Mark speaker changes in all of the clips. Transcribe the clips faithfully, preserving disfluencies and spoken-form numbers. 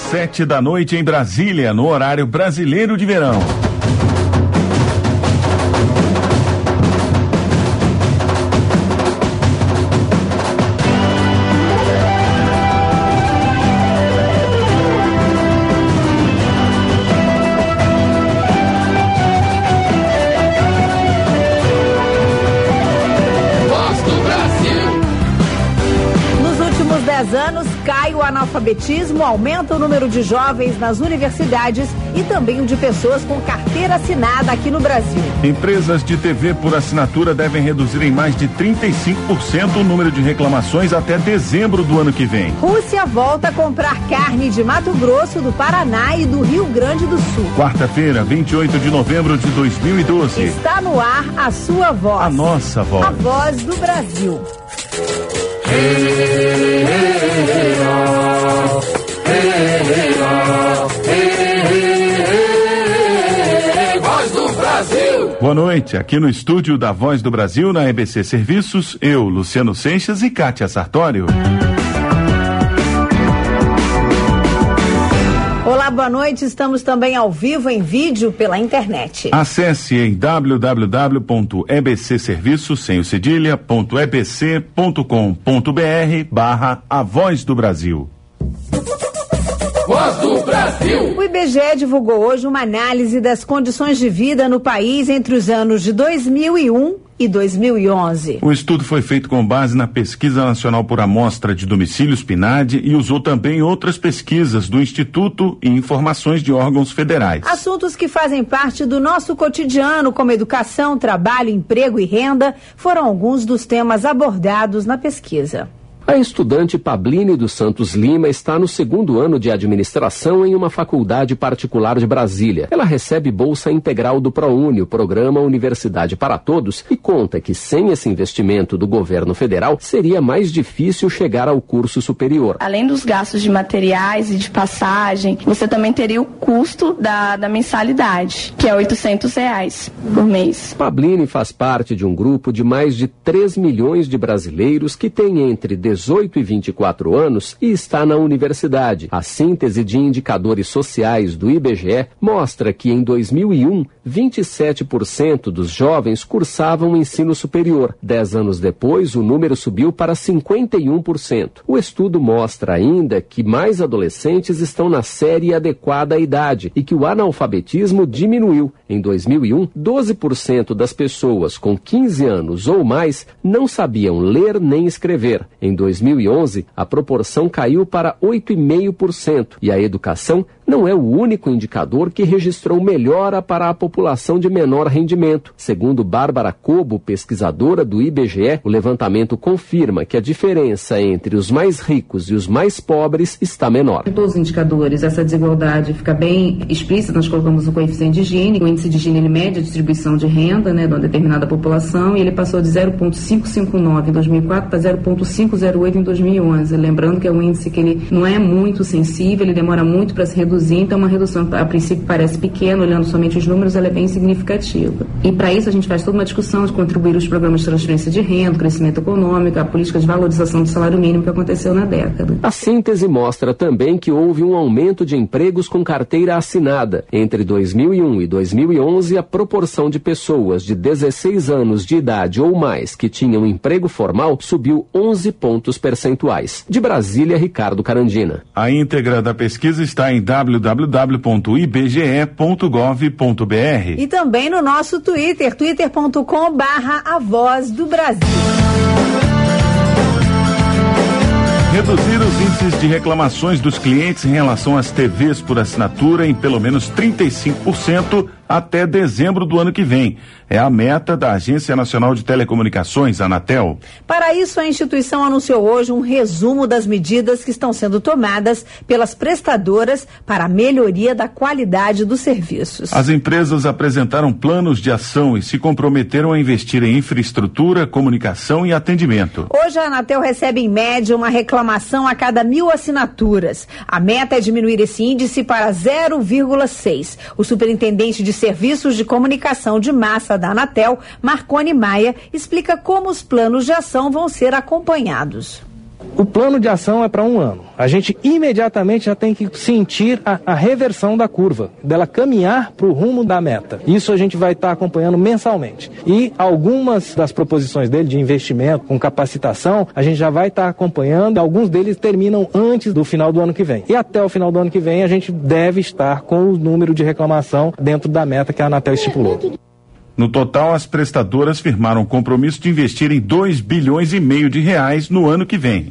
Speaker 1: Sete da noite em Brasília, no horário brasileiro de verão.
Speaker 2: anos, cai o analfabetismo, aumenta o número de jovens nas universidades e também o de pessoas com carteira assinada aqui no Brasil.
Speaker 1: Empresas de T V por assinatura devem reduzir em mais de trinta e cinco por cento o número de reclamações até dezembro do ano que vem.
Speaker 2: Rússia volta a comprar carne de Mato Grosso, do Paraná e do Rio Grande do Sul.
Speaker 1: Quarta-feira, vinte e oito de novembro de dois mil e doze.
Speaker 2: Está no ar a sua voz.
Speaker 1: A nossa voz.
Speaker 2: A voz do Brasil.
Speaker 1: Voz do Brasil. Boa noite, aqui no estúdio da Voz do Brasil, na E B C Serviços, eu, Luciano Seixas e Kátia Sartório.
Speaker 2: Olá, boa noite. Estamos também ao vivo em vídeo pela internet.
Speaker 1: Acesse em w w w ponto e b c serviços sem o cedilha ponto e b c ponto com ponto b r barra A Voz do Brasil.
Speaker 2: Voz do Brasil. O I B G E divulgou hoje uma análise das condições de vida no país entre os anos de dois mil e um e dois mil e onze.
Speaker 1: O estudo foi feito com base na Pesquisa Nacional por Amostra de Domicílios P N A D e usou também outras pesquisas do Instituto e informações de órgãos federais.
Speaker 2: Assuntos que fazem parte do nosso cotidiano, como educação, trabalho, emprego e renda, foram alguns dos temas abordados na pesquisa.
Speaker 3: A estudante Pabline dos Santos Lima está no segundo ano de administração em uma faculdade particular de Brasília. Ela recebe bolsa integral do ProUni, o programa Universidade para Todos, e conta que sem esse investimento do governo federal seria mais difícil chegar ao curso superior.
Speaker 4: Além dos gastos de materiais e de passagem, você também teria o custo da, da mensalidade, que é oitocentos reais por mês.
Speaker 3: Pabline faz parte de um grupo de mais de três milhões de brasileiros que têm entre dezoito e vinte e quatro anos e está na universidade. A síntese de indicadores sociais do I B G E mostra que em dois mil e um, vinte e sete por cento dos jovens cursavam ensino superior. Dez anos depois, o número subiu para cinquenta e um por cento. O estudo mostra ainda que mais adolescentes estão na série adequada à idade e que o analfabetismo diminuiu. Em dois mil e um, doze por cento das pessoas com quinze anos ou mais não sabiam ler nem escrever. Em dois mil e onze, a proporção caiu para oito vírgula cinco por cento e a educação não é o único indicador que registrou melhora para a população de menor rendimento. Segundo Bárbara Cobo, pesquisadora do I B G E, o levantamento confirma que a diferença entre os mais ricos e os mais pobres está menor.
Speaker 5: Em todos os indicadores, essa desigualdade fica bem explícita. Nós colocamos o coeficiente de Gini. O índice de Gini ele mede a distribuição de renda, né, de uma determinada população, e ele passou de zero vírgula quinhentos e cinquenta e nove em dois mil e quatro para zero vírgula quinhentos e oito em dois mil e onze. Lembrando que é um índice que ele não é muito sensível, ele demora muito para se reduzir. Então, uma redução, a princípio, parece pequena, olhando somente os números, ela é bem significativa. E, para isso, a gente faz toda uma discussão de contribuir os programas de transferência de renda, crescimento econômico, a política de valorização do salário mínimo que aconteceu na década.
Speaker 3: A síntese mostra também que houve um aumento de empregos com carteira assinada. Entre dois mil e um e dois mil e onze, a proporção de pessoas de dezesseis anos de idade ou mais que tinham emprego formal subiu onze pontos percentuais. De Brasília, Ricardo Carandina.
Speaker 1: A íntegra da pesquisa está em w w w ponto i b g e ponto gov ponto b r
Speaker 2: e também no nosso Twitter, twitter ponto com barra A Voz do Brasil.
Speaker 1: Reduzir os índices de reclamações dos clientes em relação às T Vs por assinatura em pelo menos trinta e cinco por cento até dezembro do ano que vem. É a meta da Agência Nacional de Telecomunicações, Anatel.
Speaker 2: Para isso, a instituição anunciou hoje um resumo das medidas que estão sendo tomadas pelas prestadoras para a melhoria da qualidade dos serviços.
Speaker 1: As empresas apresentaram planos de ação e se comprometeram a investir em infraestrutura, comunicação e atendimento.
Speaker 2: Hoje, a Anatel recebe, em média, uma reclamação a cada mil assinaturas. A meta é diminuir esse índice para zero vírgula seis. O superintendente de Serviços de Comunicação de Massa da Anatel, Marconi Maia, explica como os planos de ação vão ser acompanhados.
Speaker 6: O plano de ação é para um ano. A gente imediatamente já tem que sentir a, a reversão da curva, dela caminhar para o rumo da meta. Isso a gente vai estar tá acompanhando mensalmente. E algumas das proposições dele de investimento com capacitação, a gente já vai estar tá acompanhando. Alguns deles terminam antes do final do ano que vem. E até o final do ano que vem a gente deve estar com o número de reclamação dentro da meta que a Anatel estipulou.
Speaker 1: No total, as prestadoras firmaram o compromisso de investir em dois bilhões e meio de reais no ano que vem.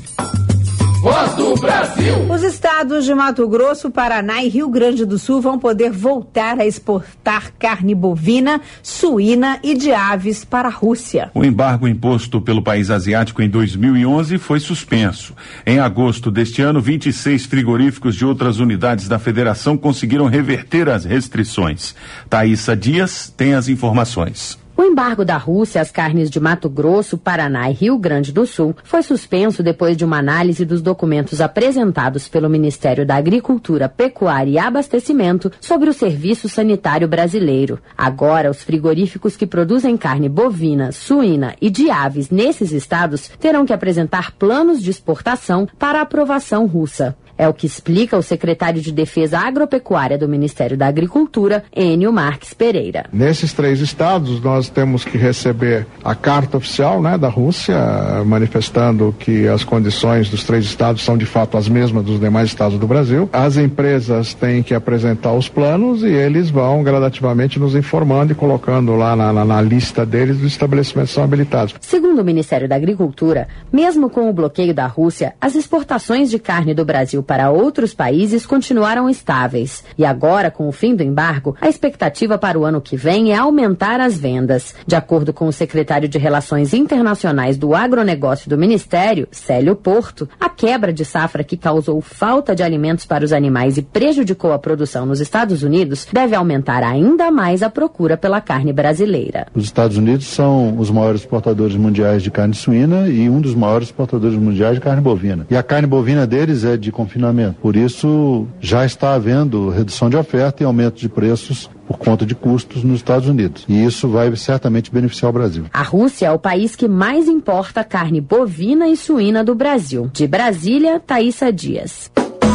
Speaker 2: Voz do Brasil. Os estados de Mato Grosso, Paraná e Rio Grande do Sul vão poder voltar a exportar carne bovina, suína e de aves para a Rússia.
Speaker 1: O embargo imposto pelo país asiático em dois mil e onze foi suspenso. Em agosto deste ano, vinte e seis frigoríficos de outras unidades da federação conseguiram reverter as restrições. Thaísa Dias tem as informações.
Speaker 7: O embargo da Rússia às carnes de Mato Grosso, Paraná e Rio Grande do Sul foi suspenso depois de uma análise dos documentos apresentados pelo Ministério da Agricultura, Pecuária e Abastecimento sobre o Serviço Sanitário Brasileiro. Agora, os frigoríficos que produzem carne bovina, suína e de aves nesses estados terão que apresentar planos de exportação para aprovação russa. É o que explica o secretário de Defesa Agropecuária do Ministério da Agricultura, Enio Marques Pereira.
Speaker 8: Nesses três estados, nós temos que receber a carta oficial, né, da Rússia, manifestando que as condições dos três estados são de fato as mesmas dos demais estados do Brasil. As empresas têm que apresentar os planos e eles vão gradativamente nos informando e colocando lá na, na, na lista deles os estabelecimentos que são habilitados.
Speaker 7: Segundo o Ministério da Agricultura, mesmo com o bloqueio da Rússia, as exportações de carne do Brasil para outros países continuaram estáveis. E agora, com o fim do embargo, a expectativa para o ano que vem é aumentar as vendas. De acordo com o secretário de Relações Internacionais do Agronegócio do Ministério, Célio Porto, a quebra de safra que causou falta de alimentos para os animais e prejudicou a produção nos Estados Unidos deve aumentar ainda mais a procura pela carne brasileira.
Speaker 9: Os Estados Unidos são os maiores exportadores mundiais de carne suína e um dos maiores exportadores mundiais de carne bovina. E a carne bovina deles é de confinamento. Por isso, já está havendo redução de oferta e aumento de preços por conta de custos nos Estados Unidos. E isso vai certamente beneficiar o Brasil.
Speaker 7: A Rússia é o país que mais importa carne bovina e suína do Brasil. De Brasília, Thaísa Dias.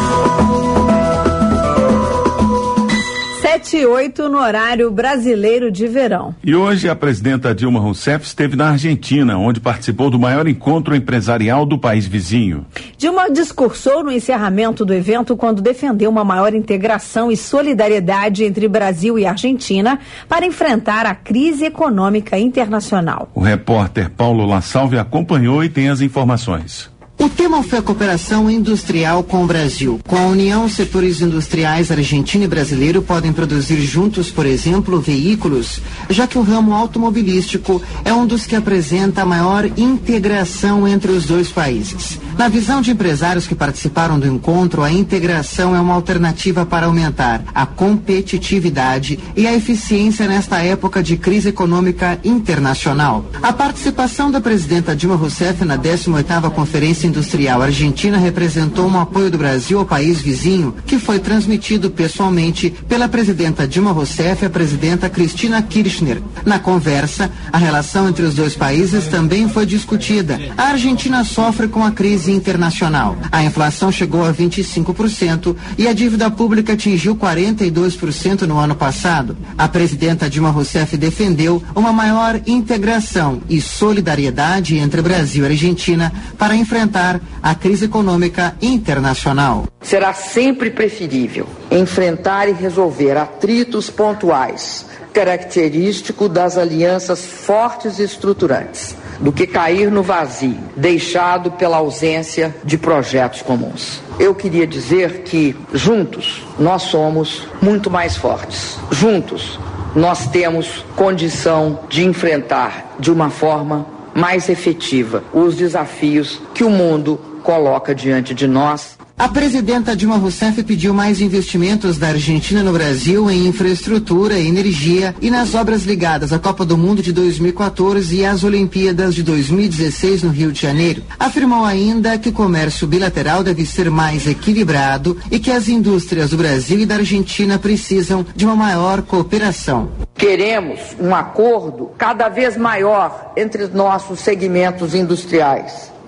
Speaker 2: sete e oito no horário brasileiro de verão.
Speaker 1: E hoje a presidenta Dilma Rousseff esteve na Argentina, onde participou do maior encontro empresarial do país vizinho.
Speaker 2: Dilma discursou no encerramento do evento quando defendeu uma maior integração e solidariedade entre Brasil e Argentina para enfrentar a crise econômica internacional.
Speaker 1: O repórter Paulo La Salve acompanhou e tem as informações.
Speaker 10: O tema foi a cooperação industrial com o Brasil. Com a união, os setores industriais argentino e brasileiro podem produzir juntos, por exemplo, veículos, já que o ramo automobilístico é um dos que apresenta a maior integração entre os dois países. Na visão de empresários que participaram do encontro, a integração é uma alternativa para aumentar a competitividade e a eficiência nesta época de crise econômica internacional. A participação da presidenta Dilma Rousseff na décima oitava Conferência Industrial Argentina representou um apoio do Brasil ao país vizinho, que foi transmitido pessoalmente pela presidenta Dilma Rousseff e a presidenta Cristina Kirchner. Na conversa, a relação entre os dois países também foi discutida. A Argentina sofre com a crise internacional. A inflação chegou a vinte e cinco por cento e a dívida pública atingiu quarenta e dois por cento no ano passado. A presidenta Dilma Rousseff defendeu uma maior integração e solidariedade entre Brasil e Argentina para enfrentar a crise econômica internacional.
Speaker 11: Será sempre preferível enfrentar e resolver atritos pontuais, característico das alianças fortes e estruturantes, do que cair no vazio, deixado pela ausência de projetos comuns. Eu queria dizer que, juntos, nós somos muito mais fortes. Juntos, nós temos condição de enfrentar de uma forma mais efetiva os desafios que o mundo coloca diante de nós.
Speaker 10: A presidenta Dilma Rousseff pediu mais investimentos da Argentina no Brasil em infraestrutura, energia e nas obras ligadas à Copa do Mundo de dois mil e quatorze e às Olimpíadas de dois mil e dezesseis no Rio de Janeiro. Afirmou ainda que o comércio bilateral deve ser mais equilibrado e que as indústrias do Brasil e da Argentina precisam de uma maior cooperação.
Speaker 11: Queremos um acordo cada vez maior entre os nossos segmentos industriais.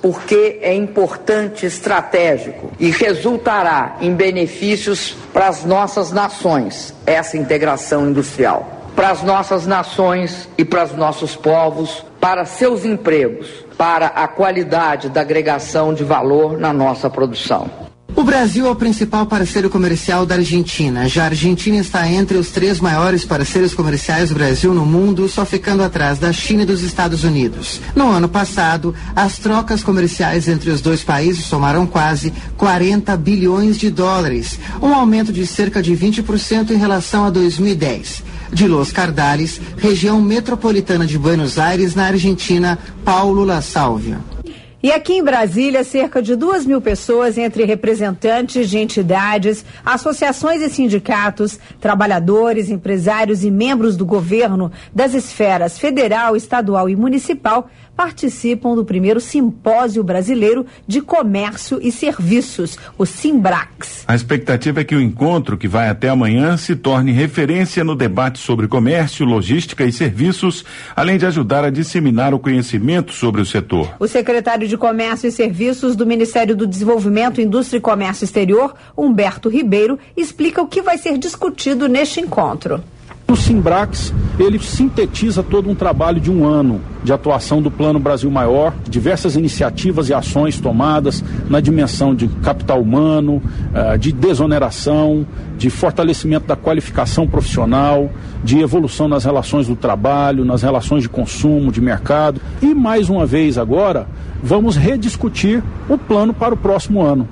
Speaker 11: porque é importante, estratégico e resultará em benefícios para as nossas nações, essa integração industrial. Para as nossas nações e para os nossos povos, para seus empregos, para a qualidade da agregação de valor na nossa produção.
Speaker 10: O Brasil é o principal parceiro comercial da Argentina. Já a Argentina está entre os três maiores parceiros comerciais do Brasil no mundo, só ficando atrás da China e dos Estados Unidos. No ano passado, as trocas comerciais entre os dois países somaram quase quarenta bilhões de dólares, um aumento de cerca de vinte por cento em relação a dois mil e dez. De Los Cardales, região metropolitana de Buenos Aires, na Argentina, Paulo La Sálvia.
Speaker 2: E aqui em Brasília, cerca de duas mil pessoas, entre representantes de entidades, associações e sindicatos, trabalhadores, empresários e membros do governo das esferas federal, estadual e municipal, participam do primeiro Simpósio Brasileiro de Comércio e Serviços, o Simbrax.
Speaker 1: A expectativa é que o encontro, que vai até amanhã, se torne referência no debate sobre comércio, logística e serviços, além de ajudar a disseminar o conhecimento sobre o setor.
Speaker 2: O secretário de Comércio e Serviços do Ministério do Desenvolvimento, Indústria e Comércio Exterior, Humberto Ribeiro, explica o que vai ser discutido neste encontro.
Speaker 12: O Simbrax, ele sintetiza todo um trabalho de um ano de atuação do Plano Brasil Maior, diversas iniciativas e ações tomadas na dimensão de capital humano, de desoneração, de fortalecimento da qualificação profissional, de evolução nas relações do trabalho, nas relações de consumo, de mercado. E mais uma vez agora, vamos rediscutir o plano para o próximo ano.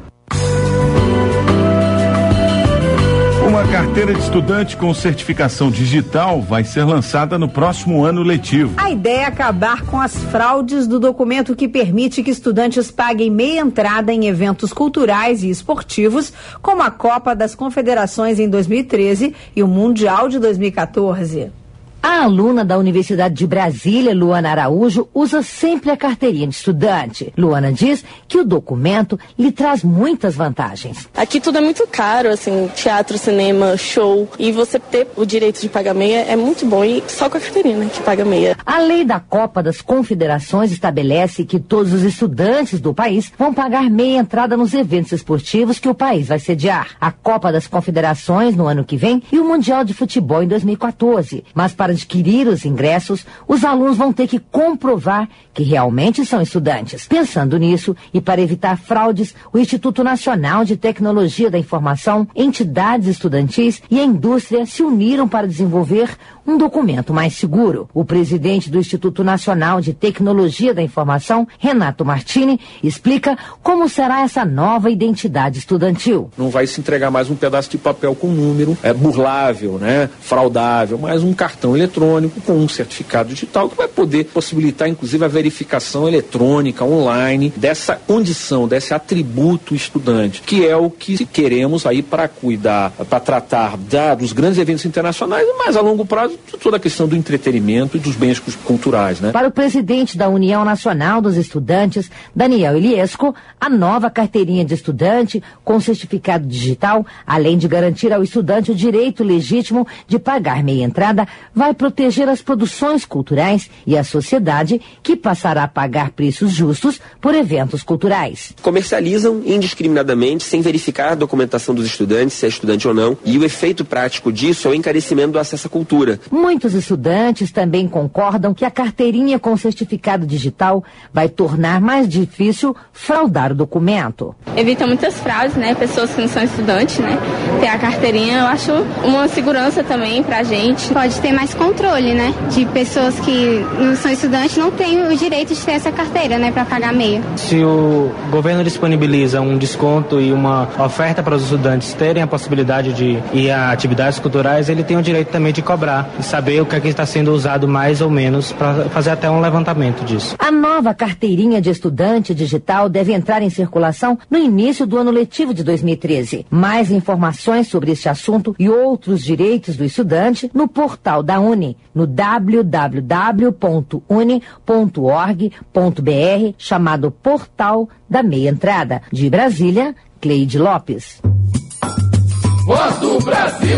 Speaker 1: Uma carteira de estudante com certificação digital vai ser lançada no próximo ano letivo.
Speaker 2: A ideia é acabar com as fraudes do documento que permite que estudantes paguem meia entrada em eventos culturais e esportivos, como a Copa das Confederações em dois mil e treze e o Mundial de dois mil e quatorze.
Speaker 13: A aluna da Universidade de Brasília, Luana Araújo, usa sempre a carteirinha de estudante. Luana diz que o documento lhe traz muitas vantagens.
Speaker 4: Aqui tudo é muito caro, assim, teatro, cinema, show, e você ter o direito de pagar meia é muito bom, e só com a carteirinha, né, que paga meia.
Speaker 13: A lei da Copa das Confederações estabelece que todos os estudantes do país vão pagar meia entrada nos eventos esportivos que o país vai sediar. A Copa das Confederações no ano que vem e o Mundial de Futebol em dois mil e quatorze. Mas para adquirir os ingressos, os alunos vão ter que comprovar que realmente são estudantes. Pensando nisso e para evitar fraudes, o Instituto Nacional de Tecnologia da Informação, entidades estudantis e a indústria se uniram para desenvolver um documento mais seguro. O presidente do Instituto Nacional de Tecnologia da Informação, Renato Martini, explica como será essa nova identidade estudantil.
Speaker 14: Não vai se entregar mais um pedaço de papel com número, é burlável, né, fraudável, mas um cartão eletrônico com um certificado digital que vai poder possibilitar, inclusive, a verificação eletrônica online dessa condição, desse atributo estudante, que é o que queremos aí para cuidar, para tratar da, dos grandes eventos internacionais, mas a longo prazo toda a questão do entretenimento e dos bens culturais, né?
Speaker 13: Para o presidente da União Nacional dos Estudantes, Daniel Iliesco, a nova carteirinha de estudante com certificado digital, além de garantir ao estudante o direito legítimo de pagar meia entrada, vai proteger as produções culturais e a sociedade, que passará a pagar preços justos por eventos culturais.
Speaker 15: Comercializam indiscriminadamente, sem verificar a documentação dos estudantes, se é estudante ou não, e o efeito prático disso é o encarecimento do acesso à cultura.
Speaker 13: Muitos estudantes também concordam que a carteirinha com certificado digital vai tornar mais difícil fraudar o documento.
Speaker 4: Evita muitas fraudes, né? Pessoas que não são estudantes, né? Ter a carteirinha, eu acho uma segurança também pra gente.
Speaker 16: Pode ter mais controle, né? De pessoas que não são estudantes, não têm o direito de ter essa carteira, né? Pra pagar meia.
Speaker 6: Se o governo disponibiliza um desconto e uma oferta para os estudantes terem a possibilidade de ir a atividades culturais, ele tem o direito também de cobrar e saber o que é que está sendo usado mais ou menos, para fazer até um levantamento disso.
Speaker 13: A nova carteirinha de estudante digital deve entrar em circulação no início do ano letivo de dois mil e treze. Mais informações sobre este assunto e outros direitos do estudante no portal da Uni, no w w w ponto uni ponto org ponto b r, chamado Portal da Meia Entrada. De Brasília, Cleide Lopes.
Speaker 17: Voz do Brasil.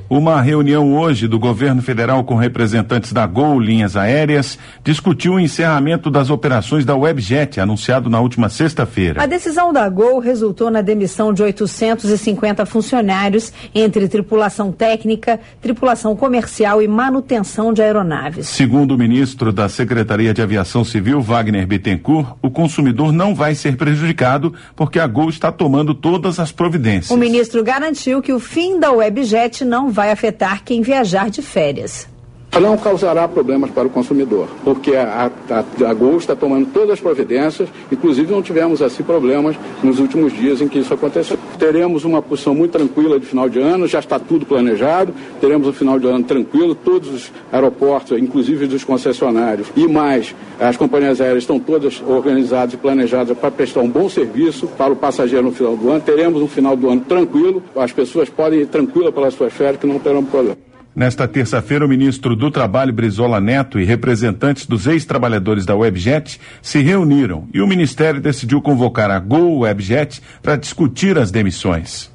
Speaker 1: Uma reunião hoje do governo federal com representantes da Gol Linhas Aéreas discutiu o encerramento das operações da Webjet, anunciado na última sexta-feira.
Speaker 2: A decisão da Gol resultou na demissão de oitocentos e cinquenta funcionários, entre tripulação técnica, tripulação comercial e manutenção de aeronaves.
Speaker 1: Segundo o ministro da Secretaria de Aviação Civil, Wagner Bittencourt, o consumidor não vai ser prejudicado porque a Gol está tomando todas as providências.
Speaker 2: O ministro garantiu que o fim da Webjet não vai afetar quem viajar de férias.
Speaker 17: Não causará problemas para o consumidor, porque a, a, a Gol está tomando todas as providências, inclusive não tivemos assim problemas nos últimos dias em que isso aconteceu. Teremos uma posição muito tranquila de final de ano, já está tudo planejado, teremos um final de ano tranquilo, todos os aeroportos, inclusive dos concessionários e mais, as companhias aéreas estão todas organizadas e planejadas para prestar um bom serviço para o passageiro no final do ano. Teremos um final do ano tranquilo, as pessoas podem ir tranquilas pelas suas férias que não terão problema.
Speaker 1: Nesta terça-feira, o ministro do Trabalho, Brizola Neto, e representantes dos ex-trabalhadores da Webjet se reuniram e o ministério decidiu convocar a Gol Webjet para discutir as demissões.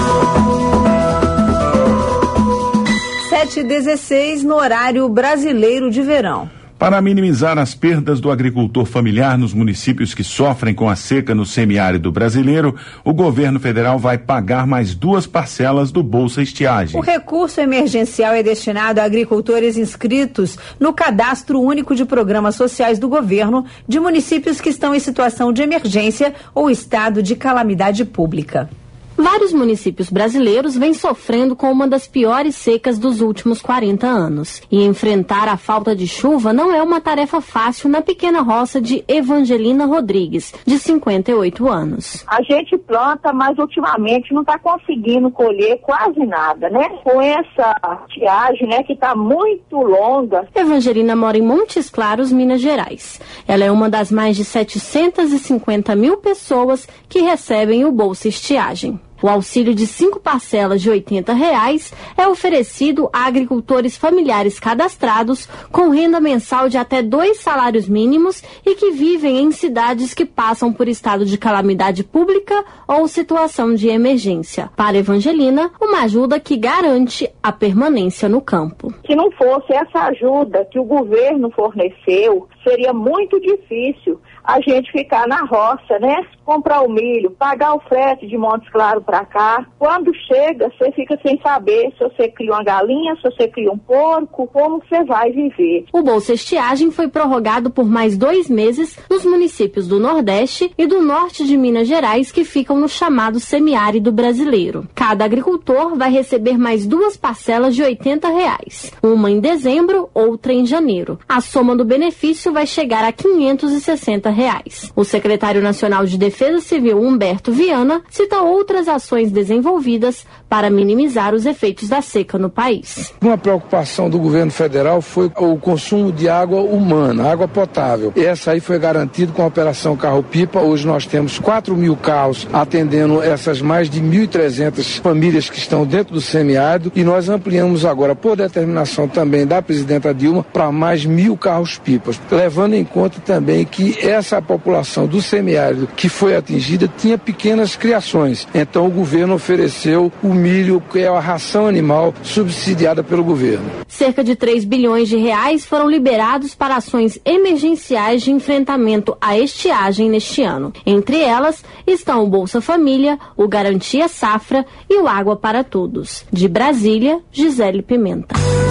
Speaker 2: sete e dezesseis no horário brasileiro de verão.
Speaker 1: Para minimizar as perdas do agricultor familiar nos municípios que sofrem com a seca no semiárido brasileiro, o governo federal vai pagar mais duas parcelas do Bolsa Estiagem.
Speaker 2: O recurso emergencial é destinado a agricultores inscritos no Cadastro Único de Programas Sociais do Governo de municípios que estão em situação de emergência ou estado de calamidade pública.
Speaker 7: Vários municípios brasileiros vêm sofrendo com uma das piores secas dos últimos quarenta anos. E enfrentar a falta de chuva não é uma tarefa fácil na pequena roça de Evangelina Rodrigues, de cinquenta e oito anos.
Speaker 18: A gente planta, mas ultimamente não está conseguindo colher quase nada, né? Com essa estiagem, né, que está muito longa.
Speaker 7: Evangelina mora em Montes Claros, Minas Gerais. Ela é uma das mais de setecentas e cinquenta mil pessoas que recebem o Bolsa Estiagem. O auxílio de cinco parcelas de oitenta reais é oferecido a agricultores familiares cadastrados com renda mensal de até dois salários mínimos e que vivem em cidades que passam por estado de calamidade pública ou situação de emergência. Para Evangelina, uma ajuda que garante a permanência no campo.
Speaker 18: Se não fosse essa ajuda que o governo forneceu, seria muito difícil a gente ficar na roça, né? Comprar o milho, pagar o frete de Montes Claros para cá. Quando chega, você fica sem saber se você cria uma galinha, se você cria um porco, como você vai viver.
Speaker 7: O Bolsa Estiagem foi prorrogado por mais dois meses nos municípios do Nordeste e do Norte de Minas Gerais, que ficam no chamado semiárido brasileiro. Cada agricultor vai receber mais duas parcelas de oitenta reais. Uma em dezembro, outra em janeiro. A soma do benefício vai chegar a quinhentos e sessenta reais. O secretário nacional de Defesa Civil, Humberto Viana, cita outras ações desenvolvidas para minimizar os efeitos da seca no país.
Speaker 19: Uma preocupação do governo federal foi o consumo de água humana, água potável. Essa aí foi garantido com a Operação Carro-Pipa. Hoje nós temos quatro mil carros atendendo essas mais de mil e trezentas famílias que estão dentro do semiárido e nós ampliamos agora, por determinação também da presidenta Dilma, para mais mil carros-pipas, levando em conta também que essa população do semiárido que foi atingida tinha pequenas criações. Então o governo ofereceu o milho, que é a ração animal subsidiada pelo governo.
Speaker 7: Cerca de três bilhões de reais foram liberados para ações emergenciais de enfrentamento à estiagem neste ano. Entre elas estão o Bolsa Família, o Garantia Safra e o Água para Todos. De Brasília, Gisele Pimenta.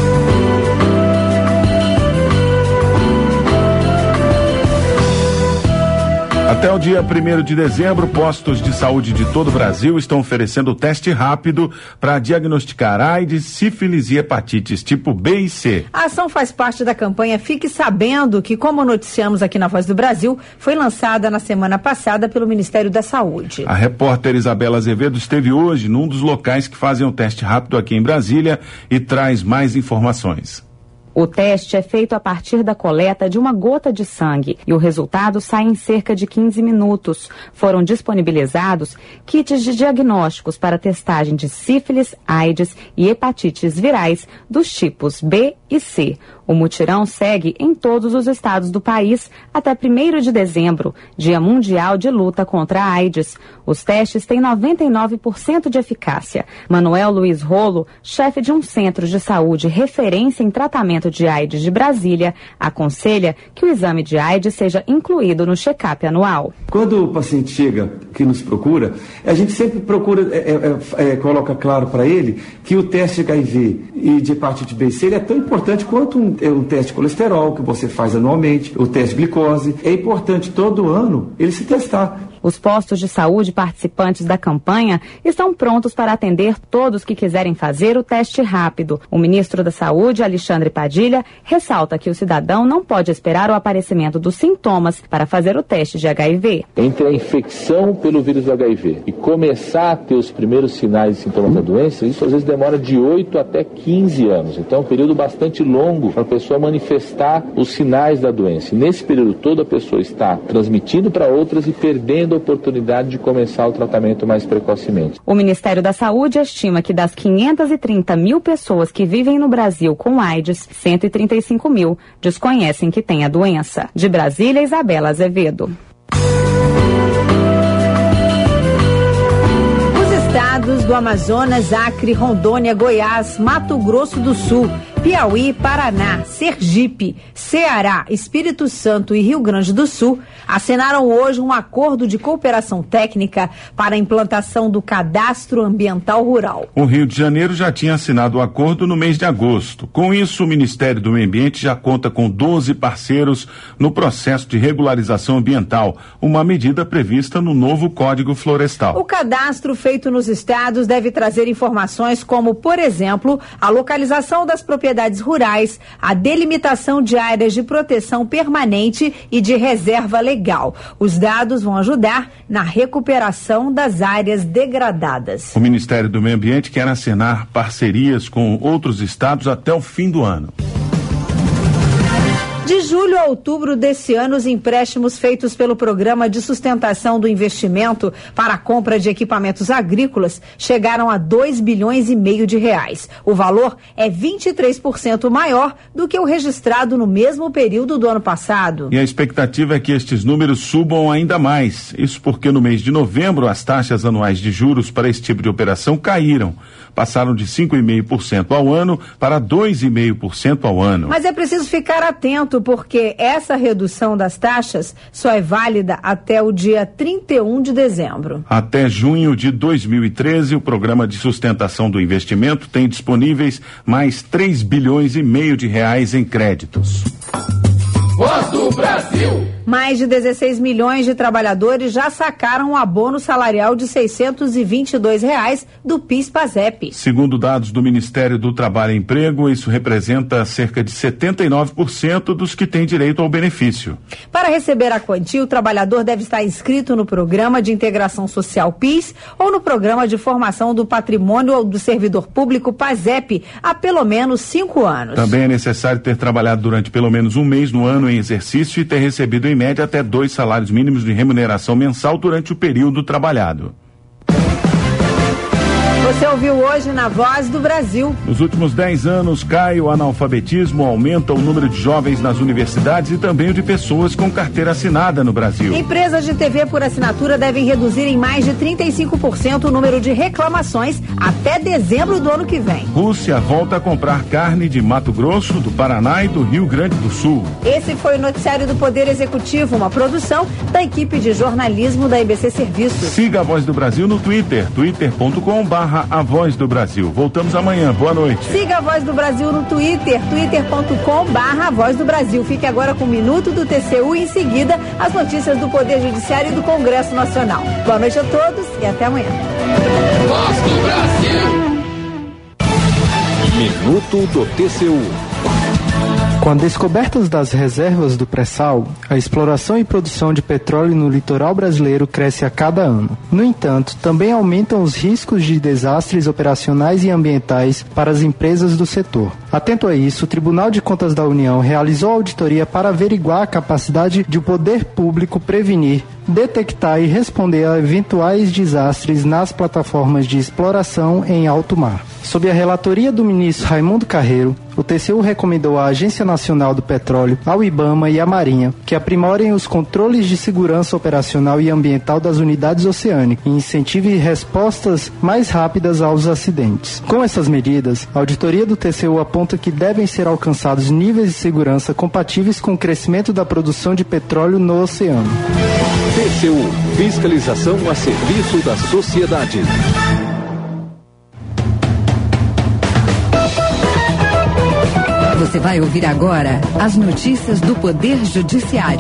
Speaker 1: Até o dia primeiro de dezembro, postos de saúde de todo o Brasil estão oferecendo o teste rápido para diagnosticar AIDS, sífilis e hepatites tipo B e C.
Speaker 2: A ação faz parte da campanha Fique Sabendo, que, como noticiamos aqui na Voz do Brasil, foi lançada na semana passada pelo Ministério da Saúde.
Speaker 1: A repórter Isabela Azevedo esteve hoje num dos locais que fazem o teste rápido aqui em Brasília e traz mais informações.
Speaker 20: O teste é feito a partir da coleta de uma gota de sangue e o resultado sai em cerca de quinze minutos. Foram disponibilizados kits de diagnósticos para testagem de sífilis, AIDS e hepatites virais dos tipos B e C. O mutirão segue em todos os estados do país até primeiro de dezembro, Dia Mundial de Luta contra a AIDS. Os testes têm noventa e nove por cento de eficácia. Manuel Luiz Rolo, chefe de um centro de saúde referência em tratamento de AIDS de Brasília, aconselha que o exame de AIDS seja incluído no check-up anual.
Speaker 21: Quando o paciente chega, que nos procura, a gente sempre procura, é, é, é, coloca claro para ele que o teste de H I V e de hepatite B e C ele é tão importante quanto um, é, um teste de colesterol que você faz anualmente, o teste de glicose. É importante todo ano ele se testar.
Speaker 20: Os postos de saúde participantes da campanha estão prontos para atender todos que quiserem fazer o teste rápido. O ministro da Saúde, Alexandre Padilha, ressalta que o cidadão não pode esperar o aparecimento dos sintomas para fazer o teste de H I V.
Speaker 22: Entre a infecção pelo vírus do H I V e começar a ter os primeiros sinais e sintomas da doença, isso às vezes demora de oito até quinze anos. Então é um período bastante longo para a pessoa manifestar os sinais da doença. E nesse período todo a pessoa está transmitindo para outras e perdendo a oportunidade de começar o tratamento mais precocemente.
Speaker 20: O Ministério da Saúde estima que das quinhentas e trinta mil pessoas que vivem no Brasil com AIDS, cento e trinta e cinco mil desconhecem que têm a doença. De Brasília, Isabela Azevedo.
Speaker 2: Estados do Amazonas, Acre, Rondônia, Goiás, Mato Grosso do Sul, Piauí, Paraná, Sergipe, Ceará, Espírito Santo e Rio Grande do Sul assinaram hoje um acordo de cooperação técnica para a implantação do Cadastro Ambiental Rural.
Speaker 1: O Rio de Janeiro já tinha assinado o acordo no mês de agosto. Com isso, o Ministério do Meio Ambiente já conta com doze parceiros no processo de regularização ambiental, uma medida prevista no novo Código Florestal.
Speaker 2: O cadastro feito nos estados deve trazer informações como, por exemplo, a localização das propriedades rurais, a delimitação de áreas de proteção permanente e de reserva legal. Os dados vão ajudar na recuperação das áreas degradadas.
Speaker 1: O Ministério do Meio Ambiente quer assinar parcerias com outros estados até o fim do ano.
Speaker 2: De julho a outubro desse ano, os empréstimos feitos pelo Programa de Sustentação do Investimento para a compra de equipamentos agrícolas chegaram a dois bilhões e meio de reais. O valor é vinte e três por cento maior do que o registrado no mesmo período do ano passado.
Speaker 1: E a expectativa é que estes números subam ainda mais. Isso porque no mês de novembro as taxas anuais de juros para esse tipo de operação caíram. Passaram de cinco vírgula cinco por cento ao ano para dois vírgula cinco por cento ao ano.
Speaker 2: Mas é preciso ficar atento porque essa redução das taxas só é válida até o dia trinta e um de dezembro.
Speaker 1: Até junho de dois mil e treze, o Programa de Sustentação do Investimento tem disponíveis mais três bilhões e meio de reais em créditos.
Speaker 2: Voz do Brasil. Mais de dezesseis milhões de trabalhadores já sacaram o abono salarial de seiscentos e vinte e dois reais do PIS/PASEP.
Speaker 1: Segundo dados do Ministério do Trabalho e Emprego, isso representa cerca de setenta e nove por cento dos que têm direito ao benefício.
Speaker 2: Para receber a quantia, o trabalhador deve estar inscrito no Programa de Integração Social PIS ou no Programa de Formação do Patrimônio do Servidor Público PASEP há pelo menos cinco anos.
Speaker 1: Também é necessário ter trabalhado durante pelo menos um mês no ano em exercício e ter recebido em média até dois salários mínimos de remuneração mensal durante o período trabalhado.
Speaker 2: Você ouviu hoje na Voz do Brasil.
Speaker 1: Nos últimos dez anos, cai o analfabetismo, aumenta o número de jovens nas universidades e também o de pessoas com carteira assinada no Brasil.
Speaker 2: Empresas de T V por assinatura devem reduzir em mais de trinta e cinco por cento o número de reclamações até dezembro do ano que vem.
Speaker 1: Rússia volta a comprar carne de Mato Grosso, do Paraná e do Rio Grande do Sul.
Speaker 2: Esse foi o noticiário do Poder Executivo, uma produção da equipe de jornalismo da I B C Serviços.
Speaker 1: Siga a Voz do Brasil no Twitter, twitter ponto com barra A Voz do Brasil. Voltamos amanhã. Boa noite.
Speaker 2: Siga a Voz do Brasil no Twitter, twitter ponto com barra A Voz do Brasil. Fique agora com o Minuto do T C U e em seguida as notícias do Poder Judiciário e do Congresso Nacional. Boa noite a todos e até amanhã.
Speaker 23: Voz do Brasil.
Speaker 24: Minuto do T C U.
Speaker 25: Com a descoberta das reservas do pré-sal, a exploração e produção de petróleo no litoral brasileiro cresce a cada ano. No entanto, também aumentam os riscos de desastres operacionais e ambientais para as empresas do setor. Atento a isso, o Tribunal de Contas da União realizou auditoria para averiguar a capacidade de o poder público prevenir, detectar e responder a eventuais desastres nas plataformas de exploração em alto mar. Sob a relatoria do ministro Raimundo Carreiro, o T C U recomendou à Agência Nacional do Petróleo, ao IBAMA e à Marinha que aprimorem os controles de segurança operacional e ambiental das unidades oceânicas e incentivem respostas mais rápidas aos acidentes. Com essas medidas, a auditoria do T C U aponta que devem ser alcançados níveis de segurança compatíveis com o crescimento da produção de petróleo no oceano.
Speaker 3: T C U, fiscalização a serviço da sociedade.
Speaker 5: Você vai ouvir agora as notícias do Poder Judiciário.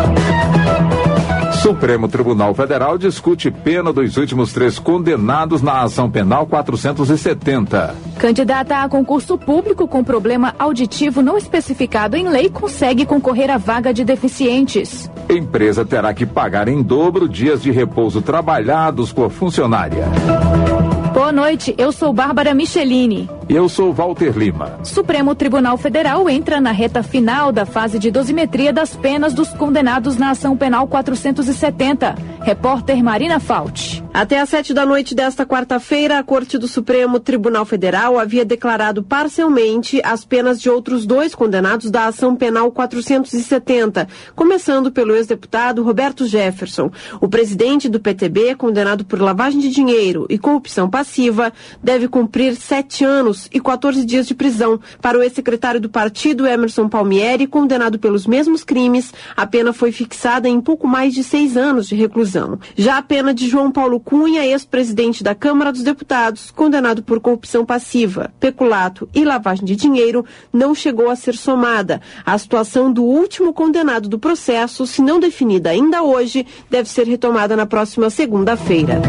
Speaker 8: Supremo Tribunal Federal discute pena dos últimos três condenados na ação penal quatrocentos e setenta.
Speaker 9: Candidata a concurso público com problema auditivo não especificado em lei consegue concorrer à vaga de deficientes.
Speaker 8: Empresa terá que pagar em dobro dias de repouso trabalhados por funcionária.
Speaker 9: Boa noite, eu sou Bárbara Michelini.
Speaker 8: Eu sou Walter Lima.
Speaker 9: Supremo Tribunal Federal entra na reta final da fase de dosimetria das penas dos condenados na ação penal quatrocentos e setenta. Repórter Marina Fauci.
Speaker 24: Até às sete da noite desta quarta-feira, a Corte do Supremo Tribunal Federal havia declarado parcialmente as penas de outros dois condenados da ação penal quatrocentos e setenta, começando pelo ex-deputado Roberto Jefferson. O presidente do P T B, condenado por lavagem de dinheiro e corrupção passiva, deve cumprir sete anos e quatorze dias de prisão. Para o ex-secretário do partido, Emerson Palmieri, condenado pelos mesmos crimes, a pena foi fixada em pouco mais de seis anos de reclusão. Já a pena de João Paulo Cunha, ex-presidente da Câmara dos Deputados, condenado por corrupção passiva, peculato e lavagem de dinheiro, não chegou a ser somada. A situação do último condenado do processo, se não definida ainda hoje, deve ser retomada na próxima segunda-feira.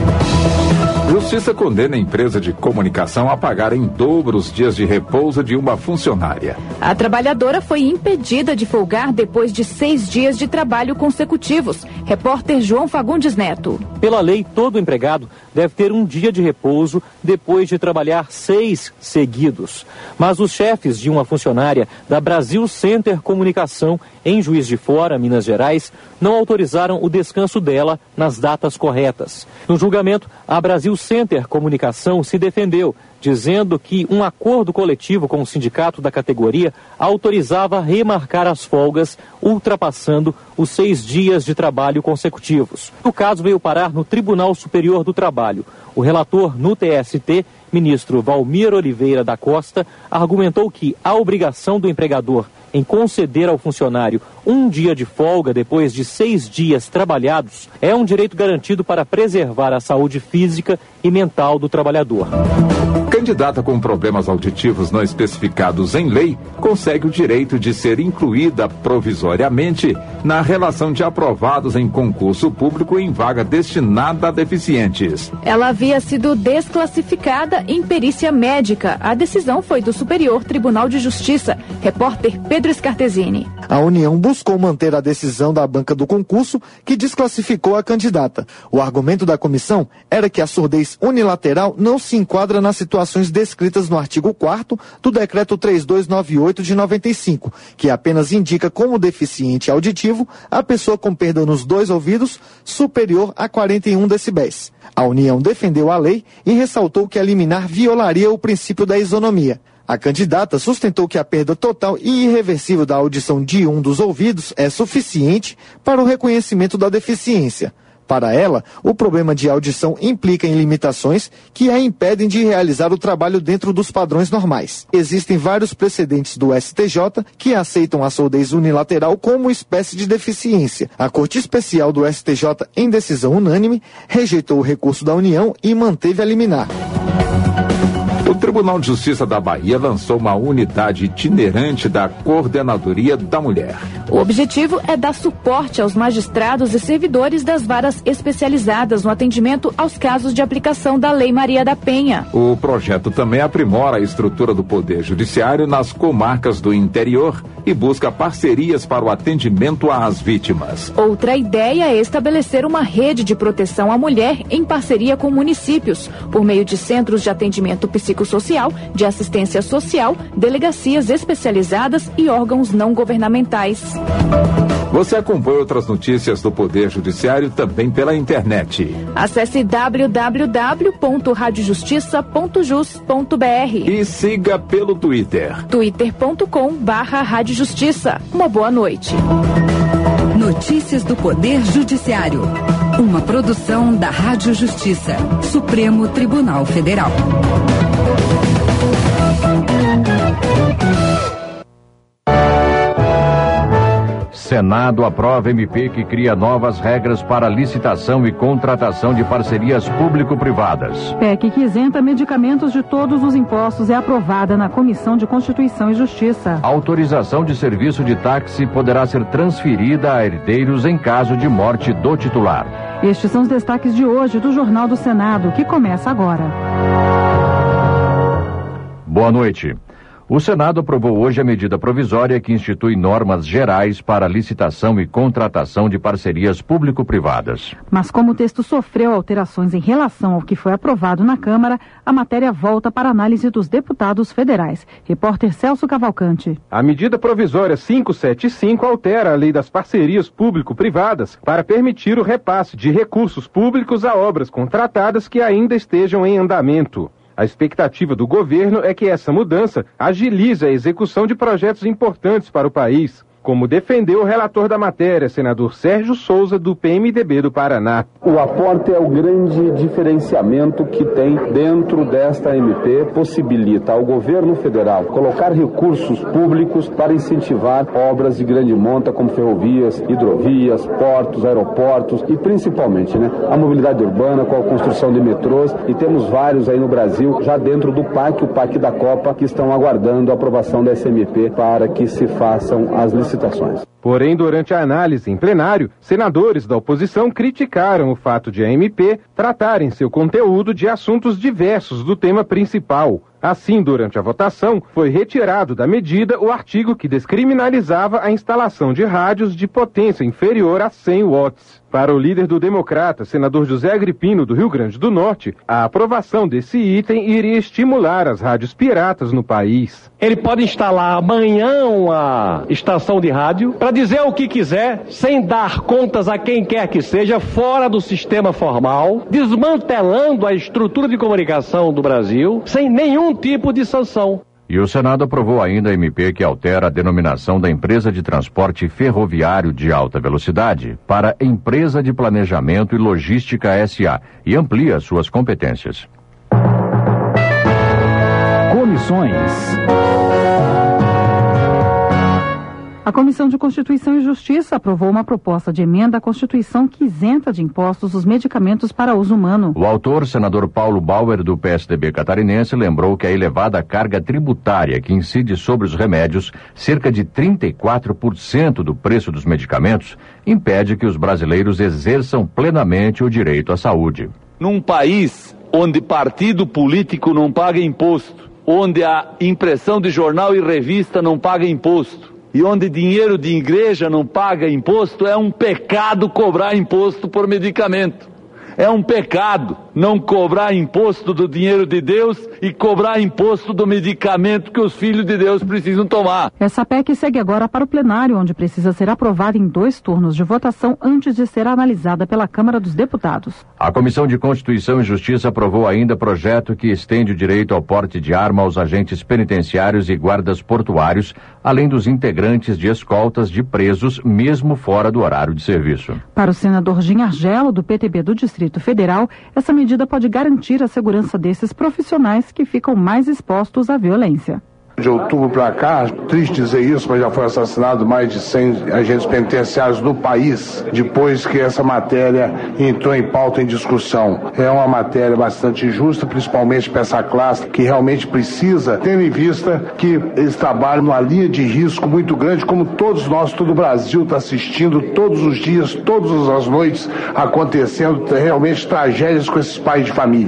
Speaker 8: Justiça condena a empresa de comunicação a pagar em dobro os dias de repouso de uma funcionária.
Speaker 9: A trabalhadora foi impedida de folgar depois de seis dias de trabalho consecutivos. Repórter João Fagundes Neto.
Speaker 26: Pela lei, todo empregado deve ter um dia de repouso depois de trabalhar seis seguidos. Mas os chefes de uma funcionária da Brasil Center Comunicação, em Juiz de Fora, Minas Gerais, não autorizaram o descanso dela nas datas corretas. No julgamento, a Brasil Center Comunicação se defendeu, dizendo que um acordo coletivo com o sindicato da categoria autorizava remarcar as folgas, ultrapassando os seis dias de trabalho consecutivos. O caso veio parar no Tribunal Superior do Trabalho. O relator no T S T, ministro Valmir Oliveira da Costa, argumentou que a obrigação do empregador em conceder ao funcionário um dia de folga depois de seis dias trabalhados é um direito garantido para preservar a saúde física e mental do trabalhador.
Speaker 8: Candidata com problemas auditivos não especificados em lei consegue o direito de ser incluída provisoriamente na relação de aprovados em concurso público em vaga destinada a deficientes.
Speaker 9: Ela havia sido desclassificada em perícia médica. A decisão foi do Superior Tribunal de Justiça. Repórter Pedro Scartesini.
Speaker 27: A União buscou manter a decisão da banca do concurso que desclassificou a candidata. O argumento da comissão era que a surdez unilateral não se enquadra nas situações descritas no artigo quarto do Decreto três mil duzentos e noventa e oito de noventa e cinco, que apenas indica como deficiente auditivo a pessoa com perda nos dois ouvidos superior a quarenta e um decibéis. A União defendeu a lei e ressaltou que a liminar violaria o princípio da isonomia. A candidata sustentou que a perda total e irreversível da audição de um dos ouvidos é suficiente para o reconhecimento da deficiência. Para ela, o problema de audição implica em limitações que a impedem de realizar o trabalho dentro dos padrões normais. Existem vários precedentes do S T J que aceitam a surdez unilateral como espécie de deficiência. A Corte Especial do S T J, em decisão unânime, rejeitou o recurso da União e manteve a liminar.
Speaker 8: O Tribunal de Justiça da Bahia lançou uma unidade itinerante da Coordenadoria da Mulher.
Speaker 9: O objetivo é dar suporte aos magistrados e servidores das varas especializadas no atendimento aos casos de aplicação da Lei Maria da Penha.
Speaker 8: O projeto também aprimora a estrutura do Poder Judiciário nas comarcas do interior e busca parcerias para o atendimento às vítimas.
Speaker 9: Outra ideia é estabelecer uma rede de proteção à mulher em parceria com municípios, por meio de centros de atendimento psicológico psicossocial, de assistência social, delegacias especializadas e órgãos não governamentais.
Speaker 8: Você acompanha outras notícias do Poder Judiciário também pela internet.
Speaker 9: Acesse w w w ponto rádio justiça ponto jus ponto b r
Speaker 8: e siga pelo Twitter.
Speaker 9: twitter ponto com barra rádio justiça. Uma boa noite.
Speaker 5: Notícias do Poder Judiciário. Uma produção da Rádio Justiça, Supremo Tribunal Federal.
Speaker 4: Senado aprova M P que cria novas regras para licitação e contratação de parcerias público-privadas.
Speaker 10: P E C que isenta medicamentos de todos os impostos é aprovada na Comissão de Constituição e Justiça.
Speaker 4: A autorização de serviço de táxi poderá ser transferida a herdeiros em caso de morte do titular.
Speaker 10: Estes são os destaques de hoje do Jornal do Senado, que começa agora.
Speaker 4: Boa noite. O Senado aprovou hoje a medida provisória que institui normas gerais para licitação e contratação de parcerias público-privadas.
Speaker 10: Mas como o texto sofreu alterações em relação ao que foi aprovado na Câmara, a matéria volta para análise dos deputados federais. Repórter Celso Cavalcante.
Speaker 11: A medida provisória quinhentos e setenta e cinco altera a lei das parcerias público-privadas para permitir o repasse de recursos públicos a obras contratadas que ainda estejam em andamento. A expectativa do governo é que essa mudança agilize a execução de projetos importantes para o país, como defendeu o relator da matéria, senador Sérgio Souza, do P M D B do Paraná.
Speaker 12: O aporte é o grande diferenciamento que tem dentro desta M P, possibilita ao governo federal colocar recursos públicos para incentivar obras de grande monta, como ferrovias, hidrovias, portos, aeroportos e principalmente, né, a mobilidade urbana com a construção de metrôs, e temos vários aí no Brasil, já dentro do P A C, o P A C da Copa, que estão aguardando a aprovação da S M P para que se façam as licitações.
Speaker 11: Porém, durante a análise em plenário, senadores da oposição criticaram o fato de a M P tratar em seu conteúdo de assuntos diversos do tema principal. Assim, durante a votação, foi retirado da medida o artigo que descriminalizava a instalação de rádios de potência inferior a cem watts. Para o líder do Democrata, senador José Agripino, do Rio Grande do Norte, a aprovação desse item iria estimular as rádios piratas no país.
Speaker 14: Ele pode instalar amanhã uma estação de rádio para dizer o que quiser, sem dar contas a quem quer que seja, fora do sistema formal, desmantelando a estrutura de comunicação do Brasil, sem nenhum tipo de sanção.
Speaker 4: E o Senado aprovou ainda a M P que altera a denominação da empresa de transporte ferroviário de alta velocidade para Empresa de Planejamento e Logística S A e amplia suas competências.
Speaker 10: Comissões. A Comissão de Constituição e Justiça aprovou uma proposta de emenda à Constituição que isenta de impostos os medicamentos para uso humano.
Speaker 4: O autor, senador Paulo Bauer, do P S D B catarinense, lembrou que a elevada carga tributária que incide sobre os remédios, cerca de trinta e quatro por cento do preço dos medicamentos, impede que os brasileiros exerçam plenamente o direito à saúde.
Speaker 15: Num país onde partido político não paga imposto, onde a impressão de jornal e revista não paga imposto, e onde dinheiro de igreja não paga imposto, é um pecado cobrar imposto por medicamento. É um pecado não cobrar imposto do dinheiro de Deus e cobrar imposto do medicamento que os filhos de Deus precisam tomar.
Speaker 10: Essa P E C segue agora para o plenário, onde precisa ser aprovada em dois turnos de votação antes de ser analisada pela Câmara dos Deputados.
Speaker 4: A Comissão de Constituição e Justiça aprovou ainda projeto que estende o direito ao porte de arma aos agentes penitenciários e guardas portuários, além dos integrantes de escoltas de presos, mesmo fora do horário de serviço.
Speaker 10: Para o senador Gin Argelo, do P T B do Distrito Federal, essa medida pode garantir a segurança desses profissionais que ficam mais expostos à violência.
Speaker 16: De outubro para cá, triste dizer isso, mas já foi assassinado mais de cem agentes penitenciários no país, depois que essa matéria entrou em pauta, em discussão. É uma matéria bastante justa, principalmente para essa classe que realmente precisa, tendo em vista que eles trabalham numa linha de risco muito grande, como todos nós, todo o Brasil está assistindo todos os dias, todas as noites, acontecendo realmente tragédias com esses pais de famílias.